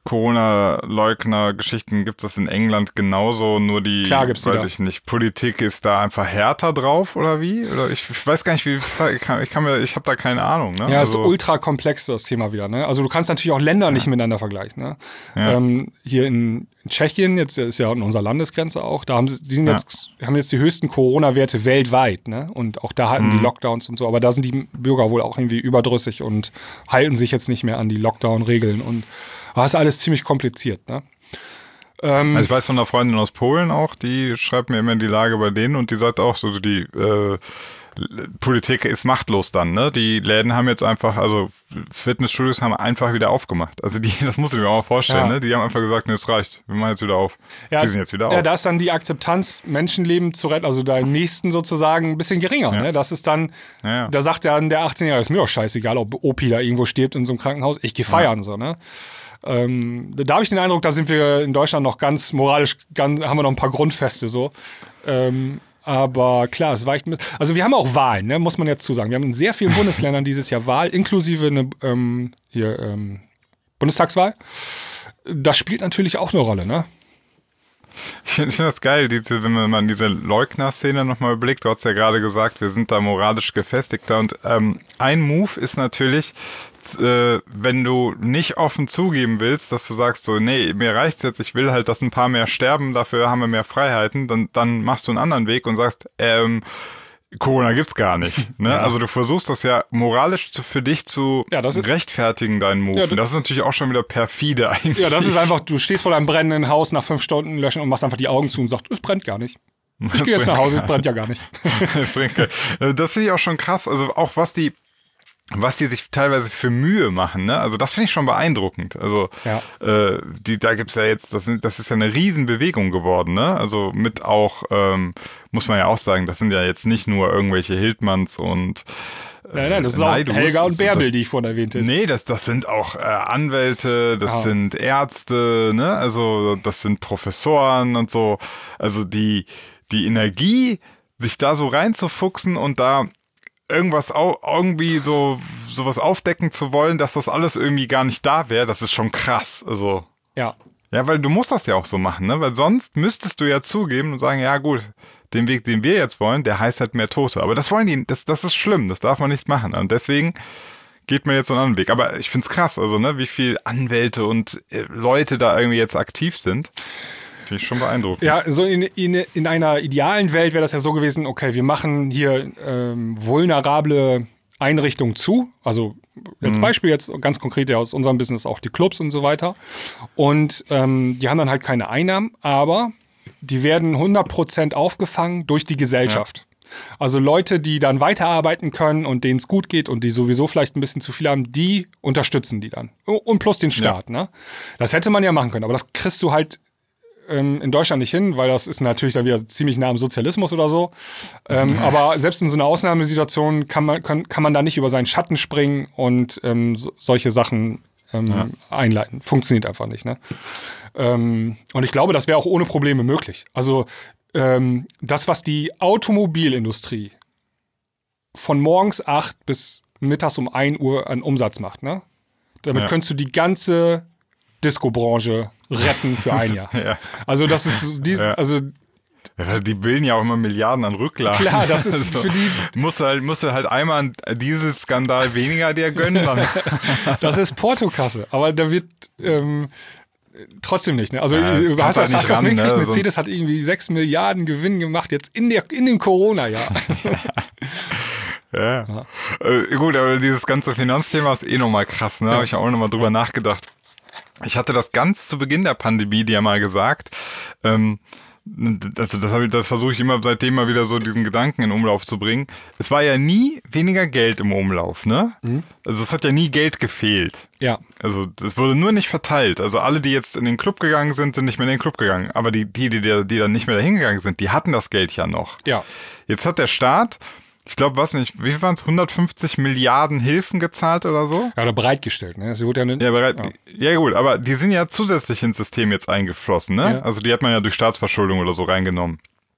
Corona-Leugner-Geschichten gibt es in England genauso, nur die,
Klar gibt's die
weiß
da.
ich nicht, Politik ist da einfach härter drauf oder wie? Oder ich, ich weiß gar nicht, wie, ich kann, ich kann mir, ich habe da keine Ahnung. Ne?
Ja,
also,
ist ultra komplex, das Thema wieder. Ne? Also du kannst natürlich auch Länder ja. nicht miteinander vergleichen. Ne?
Ja.
Ähm, hier in Tschechien, jetzt ist ja an unserer Landesgrenze auch, da haben sie, die sind
Ja.
jetzt, haben jetzt die höchsten Corona-Werte weltweit, ne? Und auch da halten
Mhm.
die Lockdowns und so, aber da sind die Bürger wohl auch irgendwie überdrüssig und halten sich jetzt nicht mehr an die Lockdown-Regeln und das ist alles ziemlich kompliziert, ne? Ähm,
also ich weiß von einer Freundin aus Polen auch, die schreibt mir immer die Lage bei denen und die sagt auch so, die äh, Politik ist machtlos dann, ne? Die Läden haben jetzt einfach, also Fitnessstudios haben einfach wieder aufgemacht. Also die, das musst du dir mal vorstellen,
Ja.
ne? Die haben einfach gesagt, ne, es reicht, wir machen jetzt wieder auf.
Ja,
die sind jetzt wieder auf.
Ja, da ist dann die Akzeptanz, Menschenleben zu retten, also deinen Nächsten sozusagen, ein bisschen geringer.
Ja.
Ne? Das ist dann,
Ja, ja.
da sagt dann der achtzehnjährige, ist mir doch scheißegal, ob Opi da irgendwo stirbt in so einem Krankenhaus, ich gehe feiern, ja. so, ne? Ähm, da habe ich den Eindruck, da sind wir in Deutschland noch ganz moralisch, ganz, haben wir noch ein paar Grundfeste so. Ähm, aber klar, es weicht mit. Also wir haben auch Wahlen, ne, muss man jetzt zusagen. Wir haben in sehr vielen Bundesländern dieses Jahr Wahl, inklusive eine ähm, hier, ähm, Bundestagswahl. Das spielt natürlich auch eine Rolle, ne?
Ich finde find das geil, diese, wenn man mal diese Leugner-Szene nochmal blickt. Du hast ja gerade gesagt, wir sind da moralisch gefestigter. Und ähm, ein Move ist natürlich, äh, wenn du nicht offen zugeben willst, dass du sagst so, nee, mir reicht's jetzt, ich will halt, dass ein paar mehr sterben, dafür haben wir mehr Freiheiten, dann, dann machst du einen anderen Weg und sagst, ähm, Corona gibt's gar nicht. Ne? Ja. Also du versuchst das ja moralisch zu, für dich zu
ja, das ist,
rechtfertigen, deinen Move. Ja, das, das ist natürlich auch schon wieder perfide eigentlich.
Ja, das ist einfach, du stehst vor deinem brennenden Haus nach fünf Stunden löschen und machst einfach die Augen zu und sagst, es brennt gar nicht. Ich gehe jetzt nach Hause, es brennt ja gar nicht.
Das finde ich auch schon krass. Also auch was die was die sich teilweise für Mühe machen, ne? Also das finde ich schon beeindruckend. Also
ja.
äh, die, da gibt's ja jetzt, das, sind, das ist ja eine Riesenbewegung geworden, ne? Also mit auch, ähm, muss man ja auch sagen, das sind ja jetzt nicht nur irgendwelche Hildmanns und äh,
Nein, nein, das ist Neidus, auch Helga und Bärbel, das, die ich vorhin erwähnte.
Nee, das, das sind auch äh, Anwälte, das ah. sind Ärzte, ne? Also das sind Professoren und so. Also die, die Energie, sich da so reinzufuchsen und da irgendwas au- irgendwie so sowas aufdecken zu wollen, dass das alles irgendwie gar nicht da wäre, das ist schon krass. Also
ja.
Ja, weil du musst das ja auch so machen, ne? Weil sonst müsstest du ja zugeben und sagen, ja gut, den Weg, den wir jetzt wollen, der heißt halt mehr Tote. Aber das wollen die, das, das ist schlimm, das darf man nicht machen. Und deswegen geht man jetzt so einen anderen Weg. Aber ich find's krass, also ne, wie viel Anwälte und äh, Leute da irgendwie jetzt aktiv sind. Finde ich schon beeindruckend.
Ja, so in, in, in einer idealen Welt wäre das ja so gewesen, okay, wir machen hier ähm, vulnerable Einrichtungen zu. Also als
Mhm.
Beispiel jetzt ganz konkret ja aus unserem Business auch die Clubs und so weiter. Und ähm, die haben dann halt keine Einnahmen, aber die werden hundert Prozent aufgefangen durch die Gesellschaft. Ja. Also Leute, die dann weiterarbeiten können und denen es gut geht und die sowieso vielleicht ein bisschen zu viel haben, die unterstützen die dann. Und plus den Staat. Ja. Ne? Das hätte man ja machen können, aber das kriegst du halt ähm, in Deutschland nicht hin, weil das ist natürlich dann wieder ziemlich nah am Sozialismus oder so. Ähm, ja. Aber selbst in so einer Ausnahmesituation kann man, kann, kann man da nicht über seinen Schatten springen und ähm, so, solche Sachen ähm, ja. einleiten. Funktioniert einfach nicht. Ne? Ähm, und ich glaube, das wäre auch ohne Probleme möglich. Also ähm, das, was die Automobilindustrie von morgens acht bis mittags um ein Uhr an Umsatz macht, ne? Damit ja. könntest du die ganze Disco-Branche retten für ein Jahr. ja. Also das ist die, ja. also
ja, die bilden ja auch immer Milliarden an Rücklagen.
Klar, das ist also, für die.
Musst du halt, musst du halt einmal einen Dieselskandal weniger dir gönnen. Dann.
Das ist Portokasse, aber da wird ähm, trotzdem nicht. Ne? Also
ja,
du hast,
halt
hast, hast das
ran,
mitgekriegt,
ne?
Mercedes hat irgendwie sechs Milliarden Gewinn gemacht, jetzt in, der, in dem Corona-Jahr.
ja. ja. Äh, gut, aber dieses ganze Finanzthema ist eh nochmal krass. Ne? Ja. Habe ich auch nochmal drüber nachgedacht. Ich hatte das ganz zu Beginn der Pandemie dir mal gesagt. Ähm, also das, habe ich, das versuche ich immer seitdem mal wieder so diesen Gedanken in Umlauf zu bringen. Es war ja nie weniger Geld im Umlauf, ne? Mhm. Also es hat ja nie Geld gefehlt.
Ja.
Also es wurde nur nicht verteilt. Also alle, die jetzt in den Club gegangen sind, sind nicht mehr in den Club gegangen. Aber die, die, die, die dann nicht mehr dahin gegangen sind, die hatten das Geld ja noch.
Ja.
Jetzt hat der Staat, ich glaube, was nicht, wie viel waren es, hundertfünfzig Milliarden Hilfen gezahlt oder so?
Ja, oder bereitgestellt, ne? Sie wurde ja, nicht,
ja, bereit,
ja.
ja gut, aber die sind ja zusätzlich ins System jetzt eingeflossen, ne? Ja. Also die hat man ja durch Staatsverschuldung oder so reingenommen.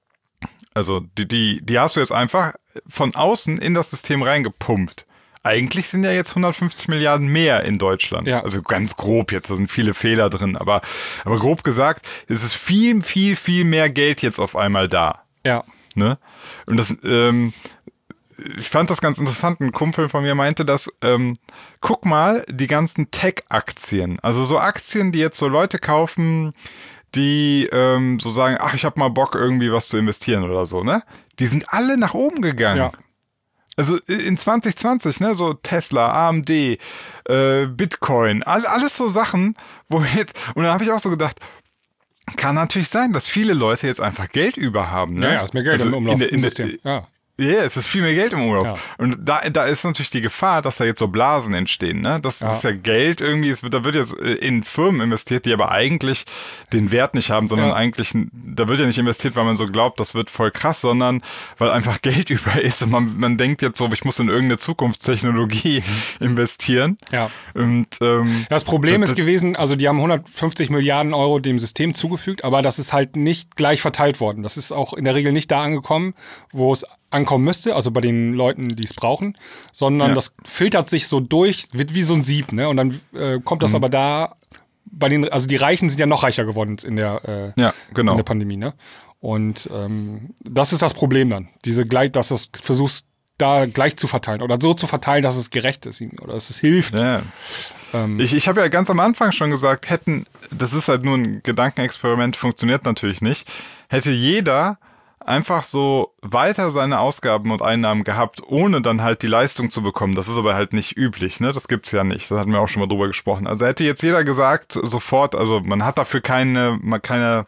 Also die, die, die hast du jetzt einfach von außen in das System reingepumpt. Eigentlich sind ja jetzt hundertfünfzig Milliarden mehr in Deutschland. Ja. Also ganz grob jetzt, da sind viele Fehler drin, aber, aber grob gesagt, es ist viel, viel, viel mehr Geld jetzt auf einmal da.
Ja.
Ne? Und das, ähm, ich fand das ganz interessant. Ein Kumpel von mir meinte, dass, ähm, guck mal, die ganzen Tech-Aktien, also so Aktien, die jetzt so Leute kaufen, die ähm, so sagen, ach, ich hab mal Bock, irgendwie was zu investieren oder so, ne? Die sind alle nach oben gegangen. Ja. Also in zwanzig zwanzig, ne, so Tesla, A M D, äh, Bitcoin, all, alles so Sachen, wo jetzt, und dann habe ich auch so gedacht, kann natürlich sein, dass viele Leute jetzt einfach Geld über haben. Ne?
Ja, ja, ist mehr Geld
also
im Umlauf
in der, in
im
der,
System. Ja.
Ja, yeah, es ist viel mehr Geld im Umlauf.
Ja.
Und da, da ist natürlich die Gefahr, dass da jetzt so Blasen entstehen. Ne? Das ja. ist ja Geld irgendwie, es wird, da wird jetzt in Firmen investiert, die aber eigentlich den Wert nicht haben, sondern ja. eigentlich, da wird ja nicht investiert, weil man so glaubt, das wird voll krass, sondern weil einfach Geld über ist und man, man denkt jetzt so, ich muss in irgendeine Zukunftstechnologie mhm. investieren.
Ja.
Und, ähm,
das Problem das, ist gewesen, also die haben hundertfünfzig Milliarden Euro dem System zugefügt, aber das ist halt nicht gleich verteilt worden. Das ist auch in der Regel nicht da angekommen, wo es ankommen müsste, also bei den Leuten, die es brauchen, sondern ja. das filtert sich so durch, wird wie so ein Sieb, ne? Und dann äh, kommt das mhm. aber da bei den, also die Reichen sind ja noch reicher geworden in der, äh,
ja, genau.
in der Pandemie, ne? Und ähm, das ist das Problem dann, diese gleich, dass du versuchst, da gleich zu verteilen oder so zu verteilen, dass es gerecht ist oder dass es hilft.
Ja. Ähm, ich ich habe ja ganz am Anfang schon gesagt, hätten, das ist halt nur ein Gedankenexperiment, funktioniert natürlich nicht, hätte jeder einfach so weiter seine Ausgaben und Einnahmen gehabt, ohne dann halt die Leistung zu bekommen. Das ist aber halt nicht üblich, ne? Das gibt's ja nicht. Da hatten wir auch schon mal drüber gesprochen. Also hätte jetzt jeder gesagt, sofort, also man hat dafür keine, keine,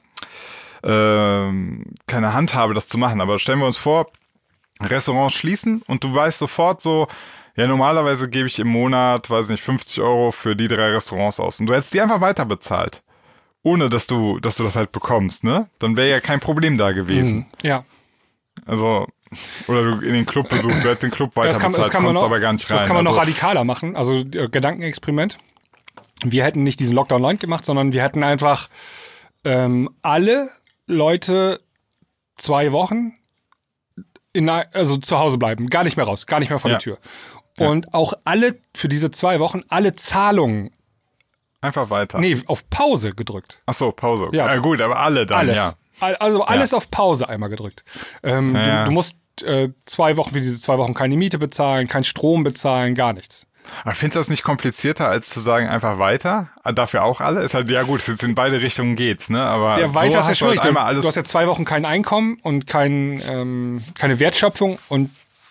äh, keine Handhabe, das zu machen. Aber stellen wir uns vor, Restaurants schließen und du weißt sofort so, ja, normalerweise gebe ich im Monat, weiß nicht, fünfzig Euro für die drei Restaurants aus. Und du hättest die einfach weiter bezahlt. Ohne, dass du, dass du das halt bekommst, ne? Dann wäre ja kein Problem da gewesen.
Mhm. Ja.
Also, oder du in den Club besuchst, du hättest den Club weiter
das kann,
bezahlt,
das kann man
kommst
noch,
aber gar nicht rein.
Das kann man
also,
noch radikaler machen, also äh, Gedankenexperiment. Wir hätten nicht diesen Lockdown Light gemacht, sondern wir hätten einfach ähm, alle Leute zwei Wochen in, also zu Hause bleiben, gar nicht mehr raus, gar nicht mehr vor
ja.
der Tür. Und ja. auch alle, für diese zwei Wochen, alle Zahlungen
einfach weiter.
Nee, auf Pause gedrückt.
Ach so, Pause.
Ja,
ja gut, aber alle dann,
alles.
ja.
Also alles ja.
ja.
auf Pause einmal gedrückt. Ähm,
ja,
du,
ja.
du musst äh, zwei Wochen, für diese zwei Wochen keine Miete bezahlen, kein Strom bezahlen, gar nichts.
Aber findest du das nicht komplizierter, als zu sagen, einfach weiter? Dafür auch alle? Ist halt, ja gut, es jetzt in beide Richtungen geht's, ne? Aber
ja, weiter
so
ist ja schwierig.
Halt
Du,
alles
du hast ja zwei Wochen kein Einkommen und kein, ähm, keine Wertschöpfung und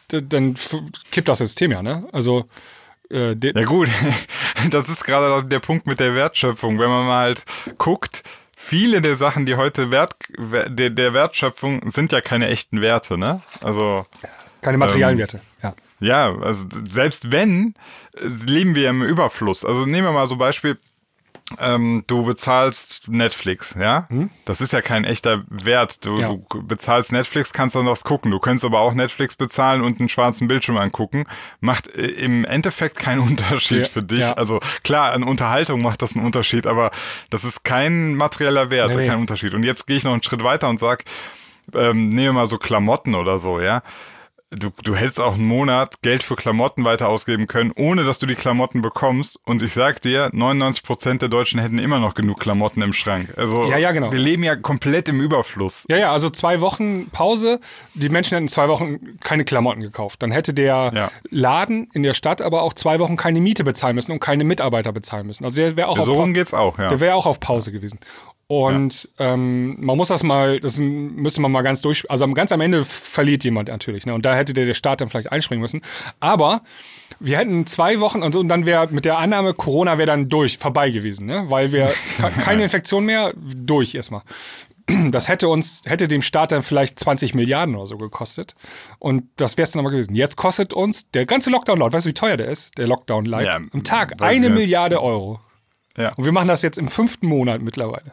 d- dann f- kippt das System ja, ne? Also äh, de-
Ja gut, das ist gerade der Punkt mit der Wertschöpfung. Wenn man mal halt guckt, viele der Sachen, die heute Wert, der, der Wertschöpfung sind ja keine echten Werte, ne? Also
keine materiellen Werte, ja.
Ja, also selbst wenn, leben wir im Überfluss. Also nehmen wir mal so ein Beispiel, ähm, du bezahlst Netflix, ja? Hm? Das ist ja kein echter Wert. Du, ja. du bezahlst Netflix, kannst dann was gucken. Du könntest aber auch Netflix bezahlen und einen schwarzen Bildschirm angucken. Macht im Endeffekt keinen Unterschied ja, für dich. Ja. Also klar, an Unterhaltung macht das einen Unterschied, aber das ist kein materieller Wert, nee, kein nee. Unterschied. Und jetzt gehe ich noch einen Schritt weiter und sag, ähm, nehmen wir mal so Klamotten oder so, ja? Du, du hättest auch einen Monat Geld für Klamotten weiter ausgeben können, ohne dass du die Klamotten bekommst. Und ich sag dir, neunundneunzig Prozent der Deutschen hätten immer noch genug Klamotten im Schrank. Also
ja, ja, genau.
Wir leben ja komplett im Überfluss.
Ja, ja, also zwei Wochen Pause. Die Menschen hätten zwei Wochen keine Klamotten gekauft. Dann hätte der ja. Laden in der Stadt aber auch zwei Wochen keine Miete bezahlen müssen und keine Mitarbeiter bezahlen müssen. Also der wäre auch,
ja, so geht's auch, ja.
Der wäre auch auf Pause gewesen. Und ja. ähm, man muss das mal, das müsste man mal ganz durch, also ganz am Ende verliert jemand natürlich, ne? Und da hätte der, der Staat dann vielleicht einspringen müssen. Aber wir hätten zwei Wochen und, so, und dann wäre mit der Annahme, Corona wäre dann durch, vorbei gewesen, ne? Weil wir keine Infektion mehr, durch erstmal. Das hätte uns, hätte dem Staat dann vielleicht zwanzig Milliarden oder so gekostet. Und das wäre es dann aber gewesen. Jetzt kostet uns der ganze Lockdown-Light, weißt du, wie teuer der ist? Der Lockdown-Light. Ja, am Tag eine Milliarde Euro. Ja. Und wir machen das jetzt im fünften Monat mittlerweile.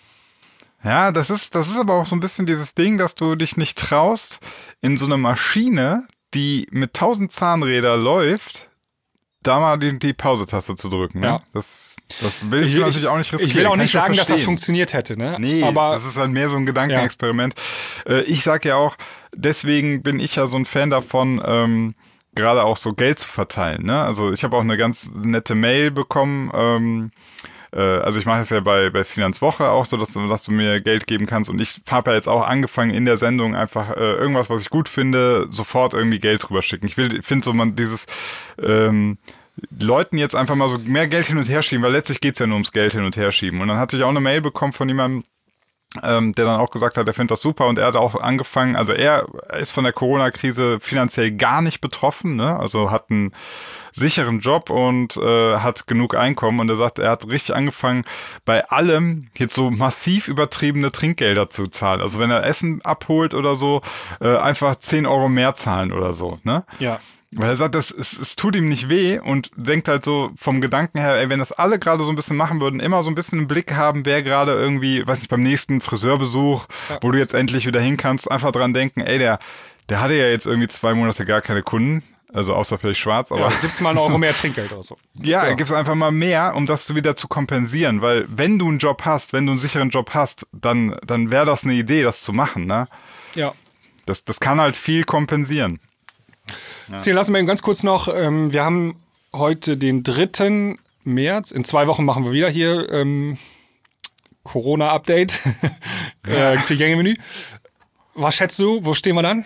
Ja, das ist, das ist aber auch so ein bisschen dieses Ding, dass du dich nicht traust, in so eine Maschine, die mit tausend Zahnrädern läuft, da mal die, die Pause-Taste zu drücken. Ne? Ja. Das, das will ich, ich natürlich auch nicht riskieren.
Ich will auch nicht sagen, dass das funktioniert hätte. Ne?
Nee, aber das ist halt mehr so ein Gedankenexperiment. Ja. Ich sag ja auch, deswegen bin ich ja so ein Fan davon, ähm, gerade auch so Geld zu verteilen. Ne? Also ich habe auch eine ganz nette Mail bekommen, ähm, also ich mache es ja bei, bei Sinans Woche auch so, dass du, dass du mir Geld geben kannst und ich habe ja jetzt auch angefangen in der Sendung einfach äh, irgendwas, was ich gut finde, sofort irgendwie Geld drüber schicken. Ich will, finde so man dieses ähm, Leuten jetzt einfach mal so mehr Geld hin und her schieben, weil letztlich geht's ja nur ums Geld hin und her schieben. Und dann hatte ich auch eine Mail bekommen von jemandem, ähm, der dann auch gesagt hat, er findet das super und er hat auch angefangen, also er ist von der Corona-Krise finanziell gar nicht betroffen, ne? Also hat einen sicheren Job und äh, hat genug Einkommen und er sagt, er hat richtig angefangen, bei allem jetzt so massiv übertriebene Trinkgelder zu zahlen. Also wenn er Essen abholt oder so, äh, einfach zehn Euro mehr zahlen oder so, ne?
Ja.
Weil er sagt, das, es, es tut ihm nicht weh und denkt halt so vom Gedanken her, ey, wenn das alle gerade so ein bisschen machen würden, immer so ein bisschen im Blick haben, wer gerade irgendwie, weiß nicht, beim nächsten Friseurbesuch, ja. wo du jetzt endlich wieder hin kannst, einfach dran denken, ey, der, der hatte ja jetzt irgendwie zwei Monate gar keine Kunden. Also außer vielleicht schwarz, aber...
Ja, gibt's mal einen Euro mehr Trinkgeld oder so.
Ja, ja. Gibt's einfach mal mehr, um das wieder zu kompensieren. Weil wenn du einen Job hast, wenn du einen sicheren Job hast, dann, dann wäre das eine Idee, das zu machen, ne?
Ja.
Das, das kann halt viel kompensieren.
Ja. So, lassen wir eben ganz kurz noch, ähm, wir haben heute den dritten März. In zwei Wochen machen wir wieder hier ähm, Corona-Update. äh, Vier-Gänge-Menü. Was schätzt du, wo stehen wir dann?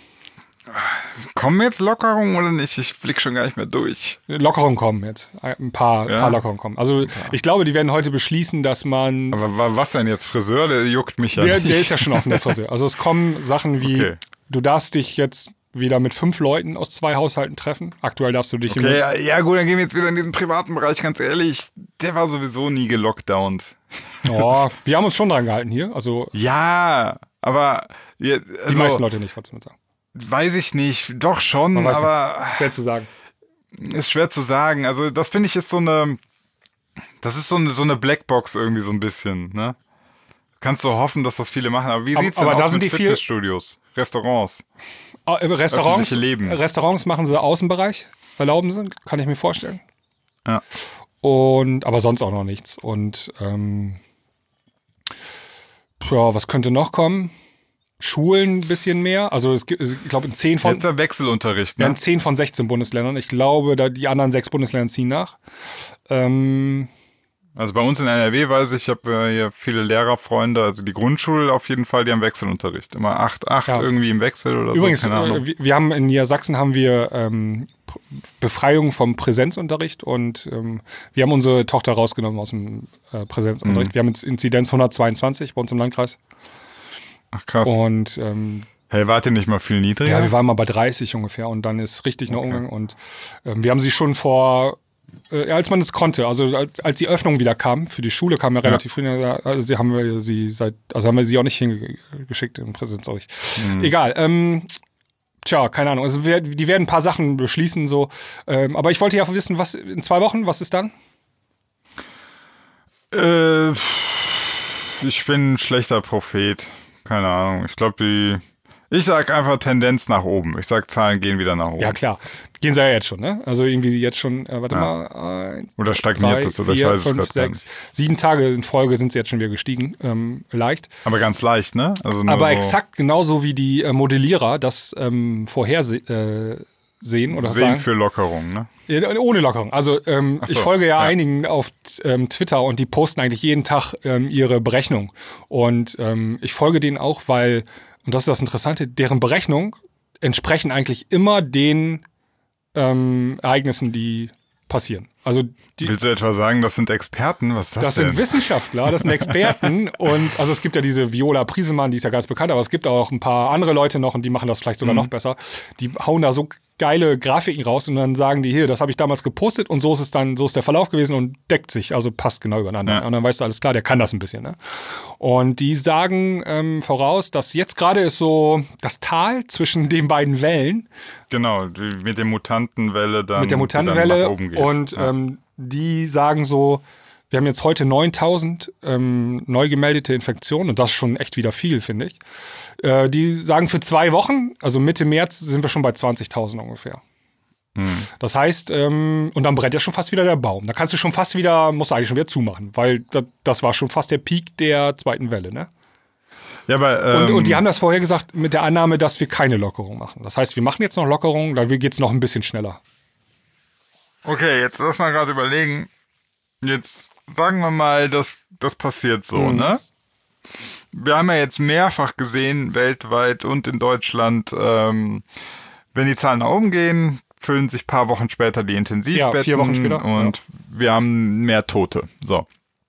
Kommen jetzt Lockerungen oder nicht? Ich blick schon gar nicht mehr durch.
Lockerungen kommen jetzt. Ein paar, ja. paar Lockerungen kommen. Also ich glaube, die werden heute beschließen, dass man...
Aber was denn jetzt? Friseur? Der juckt mich ja
der,
nicht.
Der ist ja schon offen, der Friseur. Also es kommen Sachen wie, okay. Du darfst dich jetzt wieder mit fünf Leuten aus zwei Haushalten treffen. Aktuell darfst du dich...
Okay, ja, ja gut, dann gehen wir jetzt wieder in diesen privaten Bereich. Ganz ehrlich, der war sowieso nie gelockdownt.
Oh, wir haben uns schon dran gehalten hier. Also
ja, aber... Ja, also,
die meisten Leute nicht, wolltest du mal sagen.
Weiß ich nicht, doch schon, aber
nicht. Schwer zu sagen.
Ist schwer zu sagen. Also das finde ich ist so eine, das ist so eine, so eine Blackbox irgendwie so ein bisschen, ne? Kannst du hoffen, dass das viele machen, aber wie sieht's aber, denn aber aus mit Fitnessstudios, Restaurants?
Oh, Restaurants, Leben. Restaurants machen sie Außenbereich, erlauben sie, kann ich mir vorstellen.
Ja.
Und, aber sonst auch noch nichts. Und ähm, ja, was könnte noch kommen? Schulen ein bisschen mehr. Also es gibt, ich glaube, in zehn von...
Jetzt der Wechselunterricht, ne?
Ja, in zehn von sechzehn Bundesländern. Ich glaube, da die anderen sechs Bundesländer ziehen nach. Ähm,
also bei uns in N R W weiß ich, ich habe äh, hier viele Lehrerfreunde, also die Grundschule auf jeden Fall, die haben Wechselunterricht. Immer acht, acht ja. irgendwie im Wechsel oder
Übrigens,
so. Übrigens,
äh, wir, wir haben in Niedersachsen haben wir ähm, Befreiung vom Präsenzunterricht und ähm, wir haben unsere Tochter rausgenommen aus dem äh, Präsenzunterricht. Mhm. Wir haben jetzt Inzidenz hundertzweiundzwanzig bei uns im Landkreis.
Ach krass.
Und ähm,
Hey, wart ihr nicht mal viel niedriger?
Ja, wir waren mal bei dreißig ungefähr und dann ist richtig nach
Okay.
umgegangen. Und ähm, wir haben sie schon vor, äh, als man es konnte, also als, als die Öffnung wieder kam, für die Schule kam ja relativ früh, also sie haben wir sie seit, also haben wir sie auch nicht hingeschickt im Präsenzunterricht. Mhm. Egal, ähm, tja, keine Ahnung. Also wir, die werden ein paar Sachen beschließen, so. Ähm, aber ich wollte ja wissen, was in zwei Wochen, was ist dann?
Äh, ich bin ein schlechter Prophet. Keine Ahnung. Ich glaube, die. Ich sag einfach Tendenz nach oben. Ich sag, Zahlen gehen wieder nach oben.
Ja, klar. Gehen sie ja jetzt schon, ne? Also irgendwie jetzt schon, äh, warte
Ja.
mal. Eins,
oder stagniert es, oder
vier,
ich weiß
fünf,
es gerade
sechs, sieben Tage in Folge sind sie jetzt schon wieder gestiegen. Ähm, leicht.
Aber ganz leicht, ne? Also nur
Aber
so
exakt genauso wie die äh, Modellierer das ähm, vorhersehen äh, oder
sehen
sagen.
für Lockerung, ne?
Ja, ohne Lockerung. Also ähm,
Ach so,
ich folge ja,
ja.
einigen auf ähm, Twitter und die posten eigentlich jeden Tag ähm, ihre Berechnung. Und ähm, ich folge denen auch, weil, und das ist das Interessante, deren Berechnungen entsprechen eigentlich immer den ähm, Ereignissen, die passieren. Also die,
Willst du etwa sagen, das sind Experten? Was ist das,
das
denn?
sind Wissenschaftler, das sind Experten und also es gibt ja diese Viola Priesemann, die ist ja ganz bekannt, aber es gibt auch ein paar andere Leute noch und die machen das vielleicht sogar
Mhm.
noch besser. Die hauen da so geile Grafiken raus und dann sagen die, hier, das habe ich damals gepostet und so ist es dann, so ist der Verlauf gewesen und deckt sich, also passt genau übereinander.
Ja.
Und dann weißt du, alles klar, der kann das ein bisschen. Ne? Und die sagen ähm, voraus, dass jetzt gerade ist so das Tal zwischen den beiden Wellen,
Genau, die, mit der Mutantenwelle dann.
mit der
die
Mutantenwelle
dann nach oben geht.
und
ja.
ähm, die sagen so, wir haben jetzt heute neuntausend ähm, neu gemeldete Infektionen und das ist schon echt wieder viel, finde ich. Äh, die sagen für zwei Wochen, also Mitte März, sind wir schon bei zwanzigtausend ungefähr.
Hm.
Das heißt, ähm, und dann brennt ja schon fast wieder der Baum. Da kannst du schon fast wieder, musst du eigentlich schon wieder zumachen, weil das, das war schon fast der Peak der zweiten Welle, ne?
Ja, aber, ähm,
Und, und die haben das vorher gesagt mit der Annahme, dass wir keine Lockerung machen. Das heißt, wir machen jetzt noch Lockerung, dann geht es noch ein bisschen schneller.
Okay, jetzt lass mal gerade überlegen. Jetzt sagen wir mal, dass das passiert so,
Mhm.
ne? Wir haben ja jetzt mehrfach gesehen, weltweit und in Deutschland, ähm, wenn die Zahlen nach oben gehen, füllen sich ein paar Wochen später die Intensivbetten
Ja, vier Wochen später,
und
ja.
wir haben mehr Tote. So.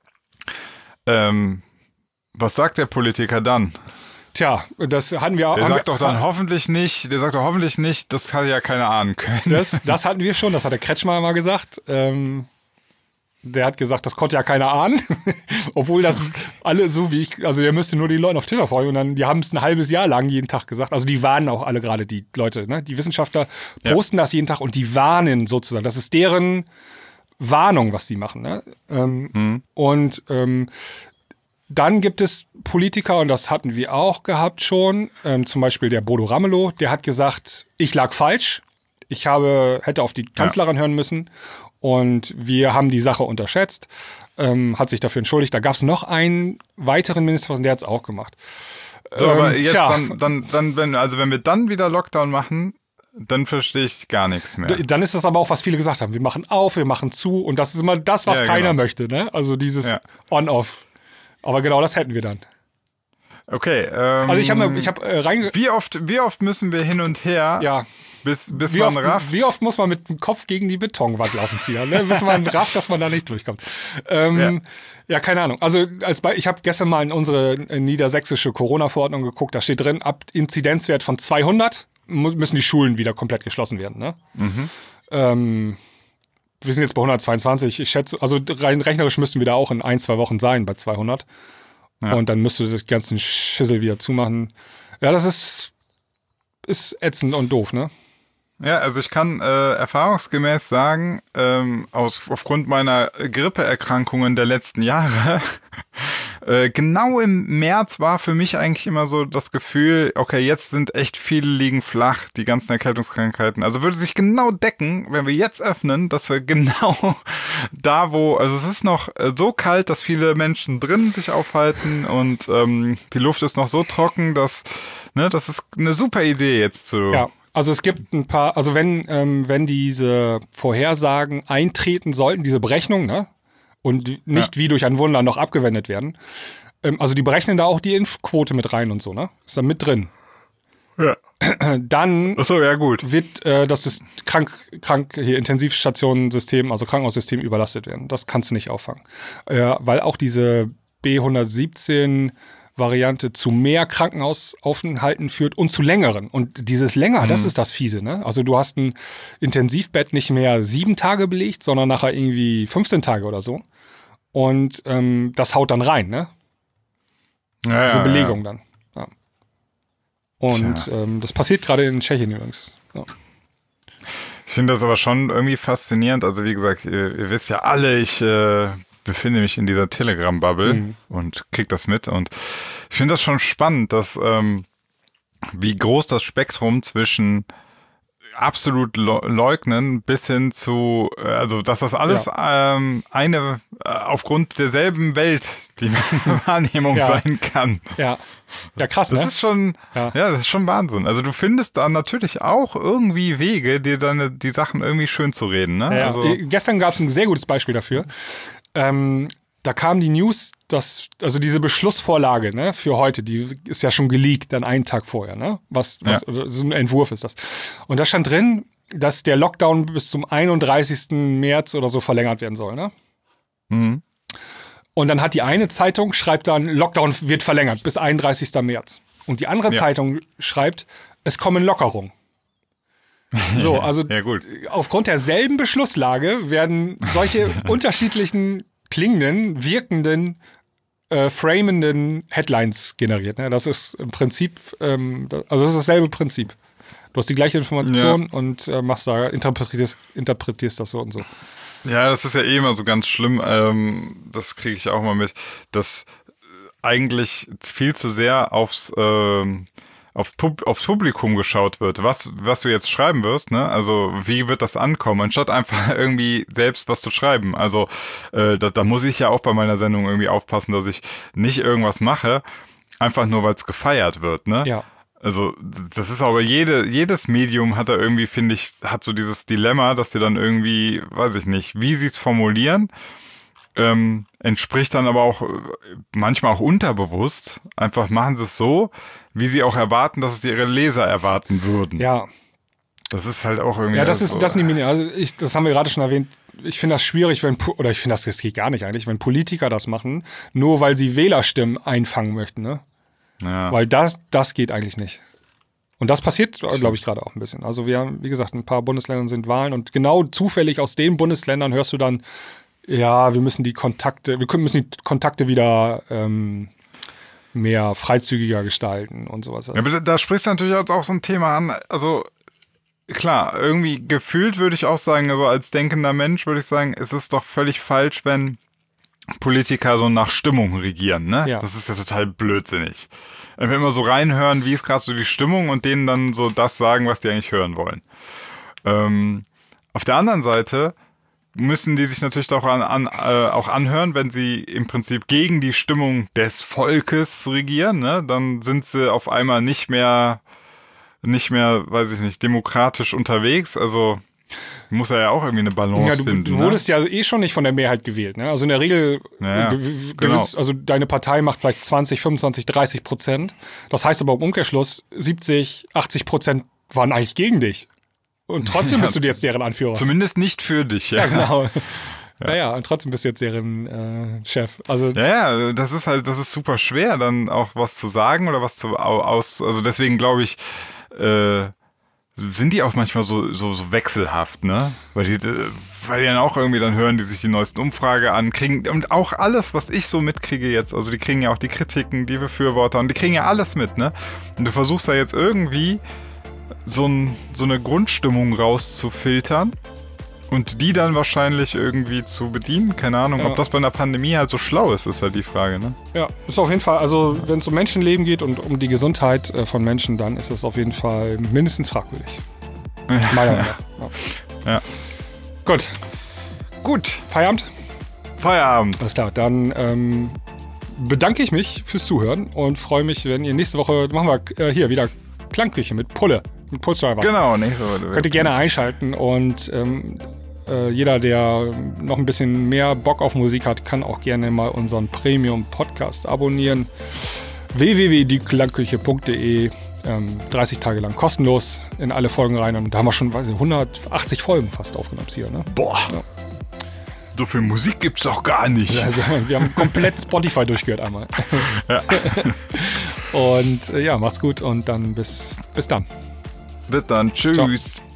Ähm, was sagt der Politiker dann?
Tja, das hatten wir auch.
Der
haben
sagt
wir,
doch dann hoffentlich nicht, der sagt doch hoffentlich nicht, das hat ja keiner ahnen können.
Das, das hatten wir schon, das hat der Kretschmer mal gesagt. Ähm, der hat gesagt, das konnte ja keiner ahnen. Obwohl das alle so wie ich, also der müsste nur die Leute auf Twitter folgen und dann, die haben es ein halbes Jahr lang jeden Tag gesagt. Also die warnen auch alle gerade, die Leute, ne? Die Wissenschaftler posten ja. das jeden Tag und die warnen sozusagen. Das ist deren Warnung, was sie machen. Ne? Ähm, mhm. Und ähm, dann gibt es Politiker, und das hatten wir auch gehabt schon, ähm, zum Beispiel der Bodo Ramelow, der hat gesagt, ich lag falsch, ich habe, hätte auf die Kanzlerin ja. hören müssen und wir haben die Sache unterschätzt, ähm, hat sich dafür entschuldigt. Da gab es noch einen weiteren Ministerpräsidenten, der hat es auch gemacht.
So,
ähm,
aber jetzt
tja.
dann, dann, dann, wenn, also wenn wir dann wieder Lockdown machen, dann verstehe ich gar nichts mehr.
Dann ist das aber auch, was viele gesagt haben. Wir machen auf, wir machen zu und das ist immer das, was
ja,
keiner
genau.
möchte. Ne? Also dieses
ja.
On-Off. Aber genau das hätten wir dann.
Okay. Ähm,
also ich habe ich hab, äh, reinge...
Wie oft, wie oft müssen wir hin und her,
ja.
bis, bis
wie
man
oft,
rafft?
Wie oft muss man mit dem Kopf gegen die Betonwand laufen ziehen, ne? Bis man rafft, dass man da nicht durchkommt. Ähm, ja. ja, keine Ahnung. Also als Be- ich habe gestern mal in unsere niedersächsische Corona-Verordnung geguckt. Da steht drin, ab Inzidenzwert von zweihundert müssen die Schulen wieder komplett geschlossen werden. Ne? Mhm. Ähm, wir sind jetzt bei hundertzweiundzwanzig. Ich schätze, also rein rechnerisch müssen wir da auch in ein, zwei Wochen sein bei zweihundert. Ja. Und dann müsste das ganze Schissel wieder zumachen. Ja, das ist, ist ätzend und doof, ne?
Ja, also ich kann äh, erfahrungsgemäß sagen, ähm, aus, aufgrund meiner Grippeerkrankungen der letzten Jahre, äh, genau im März war für mich eigentlich immer so das Gefühl, okay, jetzt sind echt viele liegen flach, die ganzen Erkältungskrankheiten. Also würde sich genau decken, wenn wir jetzt öffnen, dass wir genau da, wo, also es ist noch so kalt, dass viele Menschen drinnen sich aufhalten und ähm, die Luft ist noch so trocken, dass, ne, das ist eine super Idee jetzt zu...
Ja. Also es gibt ein paar, also wenn, ähm, wenn diese Vorhersagen eintreten sollten, diese Berechnungen, ne, und nicht ja. wie durch ein Wunder noch abgewendet werden, ähm, also die berechnen da auch die Impfquote mit rein und so, ne, ist da mit drin.
Ja.
Dann
Ach so, ja, gut.
wird äh, das ist krank, krank hier Intensivstationensystem, also Krankenhaussystem überlastet werden. Das kannst du nicht auffangen. Äh, weil auch diese B hundertsiebzehn Variante zu mehr Krankenhausaufenthalten führt und zu längeren. Und dieses länger, mhm. das ist das Fiese, ne? Also du hast ein Intensivbett nicht mehr sieben Tage belegt, sondern nachher irgendwie fünfzehn Tage oder so. Und ähm, das haut dann rein, ne?
Ja,
Diese
ja,
Belegung
ja.
dann. Ja. Und ähm, das passiert gerade in Tschechien übrigens. Ja.
Ich finde das aber schon irgendwie faszinierend. Also wie gesagt, ihr, ihr wisst ja alle, ich äh, befinde mich in dieser Telegram-Bubble mhm. und krieg das mit. Und ich finde das schon spannend, dass ähm, wie groß das Spektrum zwischen absolut leugnen bis hin zu, also dass das alles ja. ähm, eine äh, aufgrund derselben Welt die Wahrnehmung ja. sein kann.
Ja, ja krass,
das
ne?
ist schon, ja. ja, das ist schon Wahnsinn. Also du findest da natürlich auch irgendwie Wege, dir deine die Sachen irgendwie schön zu reden, ne?
Ja,
also,
gestern gab es ein sehr gutes Beispiel dafür. Ähm, da kam die News, dass, also diese Beschlussvorlage, ne, für heute, die ist ja schon geleakt, dann einen Tag vorher, ne? Was, was ja. so ein Entwurf ist das. Und da stand drin, dass der Lockdown bis zum einunddreißigsten März oder so verlängert werden soll, ne?
Mhm.
Und dann hat die eine Zeitung, schreibt dann, Lockdown wird verlängert bis einunddreißigsten März. Und die andere ja. Zeitung schreibt, es kommen Lockerungen. So, also
ja, gut.
Aufgrund derselben Beschlusslage werden solche unterschiedlichen klingenden, wirkenden, äh, framenden Headlines generiert. Ne? Das ist im Prinzip, ähm, das, also das ist dasselbe Prinzip. Du hast die gleiche Information ja. und äh, machst da, interpretierst, interpretierst das so und so.
Ja, das ist ja eh immer so ganz schlimm. Ähm, das kriege ich auch mal mit, dass eigentlich viel zu sehr aufs ähm, Auf Pub- aufs Publikum geschaut wird, was was du jetzt schreiben wirst, ne? Also wie wird das ankommen, anstatt einfach irgendwie selbst was zu schreiben. Also äh, da, da muss ich ja auch bei meiner Sendung irgendwie aufpassen, dass ich nicht irgendwas mache, einfach nur weil es gefeiert wird, ne?
Ja.
Also das ist aber jede jedes Medium hat da irgendwie, finde ich, hat so dieses Dilemma, dass sie dann irgendwie, weiß ich nicht, wie sie es formulieren. Ähm, entspricht dann aber auch manchmal auch unterbewusst. Einfach machen sie es so, wie sie auch erwarten, dass es ihre Leser erwarten würden.
Ja.
Das ist halt auch irgendwie.
Ja, das
so,
ist das nicht, also ich, das haben wir gerade schon erwähnt. Ich finde das schwierig, wenn, oder ich finde das, das geht gar nicht eigentlich, wenn Politiker das machen, nur weil sie Wählerstimmen einfangen möchten, ne?
Ja.
Weil das, das geht eigentlich nicht. Und das passiert, glaube ich, gerade auch ein bisschen. Also wir haben, wie gesagt, ein paar Bundesländern sind Wahlen und genau zufällig aus den Bundesländern hörst du dann, ja, wir müssen die Kontakte, wir müssen die Kontakte wieder ähm, mehr freizügiger gestalten und sowas.
Ja, aber da sprichst du natürlich auch so ein Thema an. Also klar, irgendwie gefühlt würde ich auch sagen, also als denkender Mensch würde ich sagen, es ist doch völlig falsch, wenn Politiker so nach Stimmung regieren, ne?
Ja.
Das ist ja total blödsinnig. Wenn wir immer so reinhören, wie ist gerade so die Stimmung und denen dann so das sagen, was die eigentlich hören wollen. Ähm, auf der anderen Seite müssen die sich natürlich auch, an, an, äh, auch anhören, wenn sie im Prinzip gegen die Stimmung des Volkes regieren, ne? Dann sind sie auf einmal nicht mehr, nicht mehr, weiß ich nicht, demokratisch unterwegs. Also muss er ja auch irgendwie eine Balance
ja, du,
finden.
Du wurdest ne? ja eh schon nicht von der Mehrheit gewählt. Ne? Also in der Regel,
ja,
du, du
genau.
willst, also deine Partei macht vielleicht zwanzig, fünfundzwanzig, dreißig Prozent. Das heißt aber im Umkehrschluss, siebzig, achtzig Prozent waren eigentlich gegen dich. Und trotzdem
ja,
bist du jetzt deren Anführer.
Zumindest nicht für dich. Ja,
ja genau. Ja. Naja, und trotzdem bist du jetzt deren äh, Chef. Also
ja, ja, das ist halt, das ist super schwer, dann auch was zu sagen oder was zu aus. Also deswegen glaube ich, äh, sind die auch manchmal so, so, so wechselhaft, ne? Weil die, weil die dann auch irgendwie dann hören, die sich die neuesten Umfrage ankriegen und auch alles, was ich so mitkriege jetzt, also die kriegen ja auch die Kritiken, die Befürworter und die kriegen ja alles mit, ne? Und du versuchst da jetzt irgendwie so, ein, so eine Grundstimmung rauszufiltern und die dann wahrscheinlich irgendwie zu bedienen, keine Ahnung. Ja. Ob das bei einer Pandemie halt so schlau ist, ist halt die Frage, ne?
Ja, ist auf jeden Fall, also wenn es um Menschenleben geht und um die Gesundheit äh, von Menschen, dann ist das auf jeden Fall mindestens fragwürdig.
Ja.
Meiner Meinung nach. Ja.
Ja.
Gut.
Gut.
Feierabend?
Feierabend.
Alles klar, dann ähm, bedanke ich mich fürs Zuhören und freue mich, wenn ihr nächste Woche, machen wir äh, hier wieder Klangküche mit Pulle, mit Pulsdriver.
Genau, nächste Woche.
Könnt ihr gerne einschalten und ähm, äh, jeder, der noch ein bisschen mehr Bock auf Musik hat, kann auch gerne mal unseren Premium-Podcast abonnieren. w w w punkt die klangküche punkt d e ähm, dreißig Tage lang kostenlos in alle Folgen rein und da haben wir schon, weiß ich, hundertachtzig Folgen fast aufgenommen hier, ne?
Boah.
Ja.
So viel Musik gibt's doch gar nicht.
Also, wir haben komplett Spotify durchgehört einmal. Ja. Und äh, ja, macht's gut und dann bis, bis dann.
Bis dann. Tschüss.
Ciao.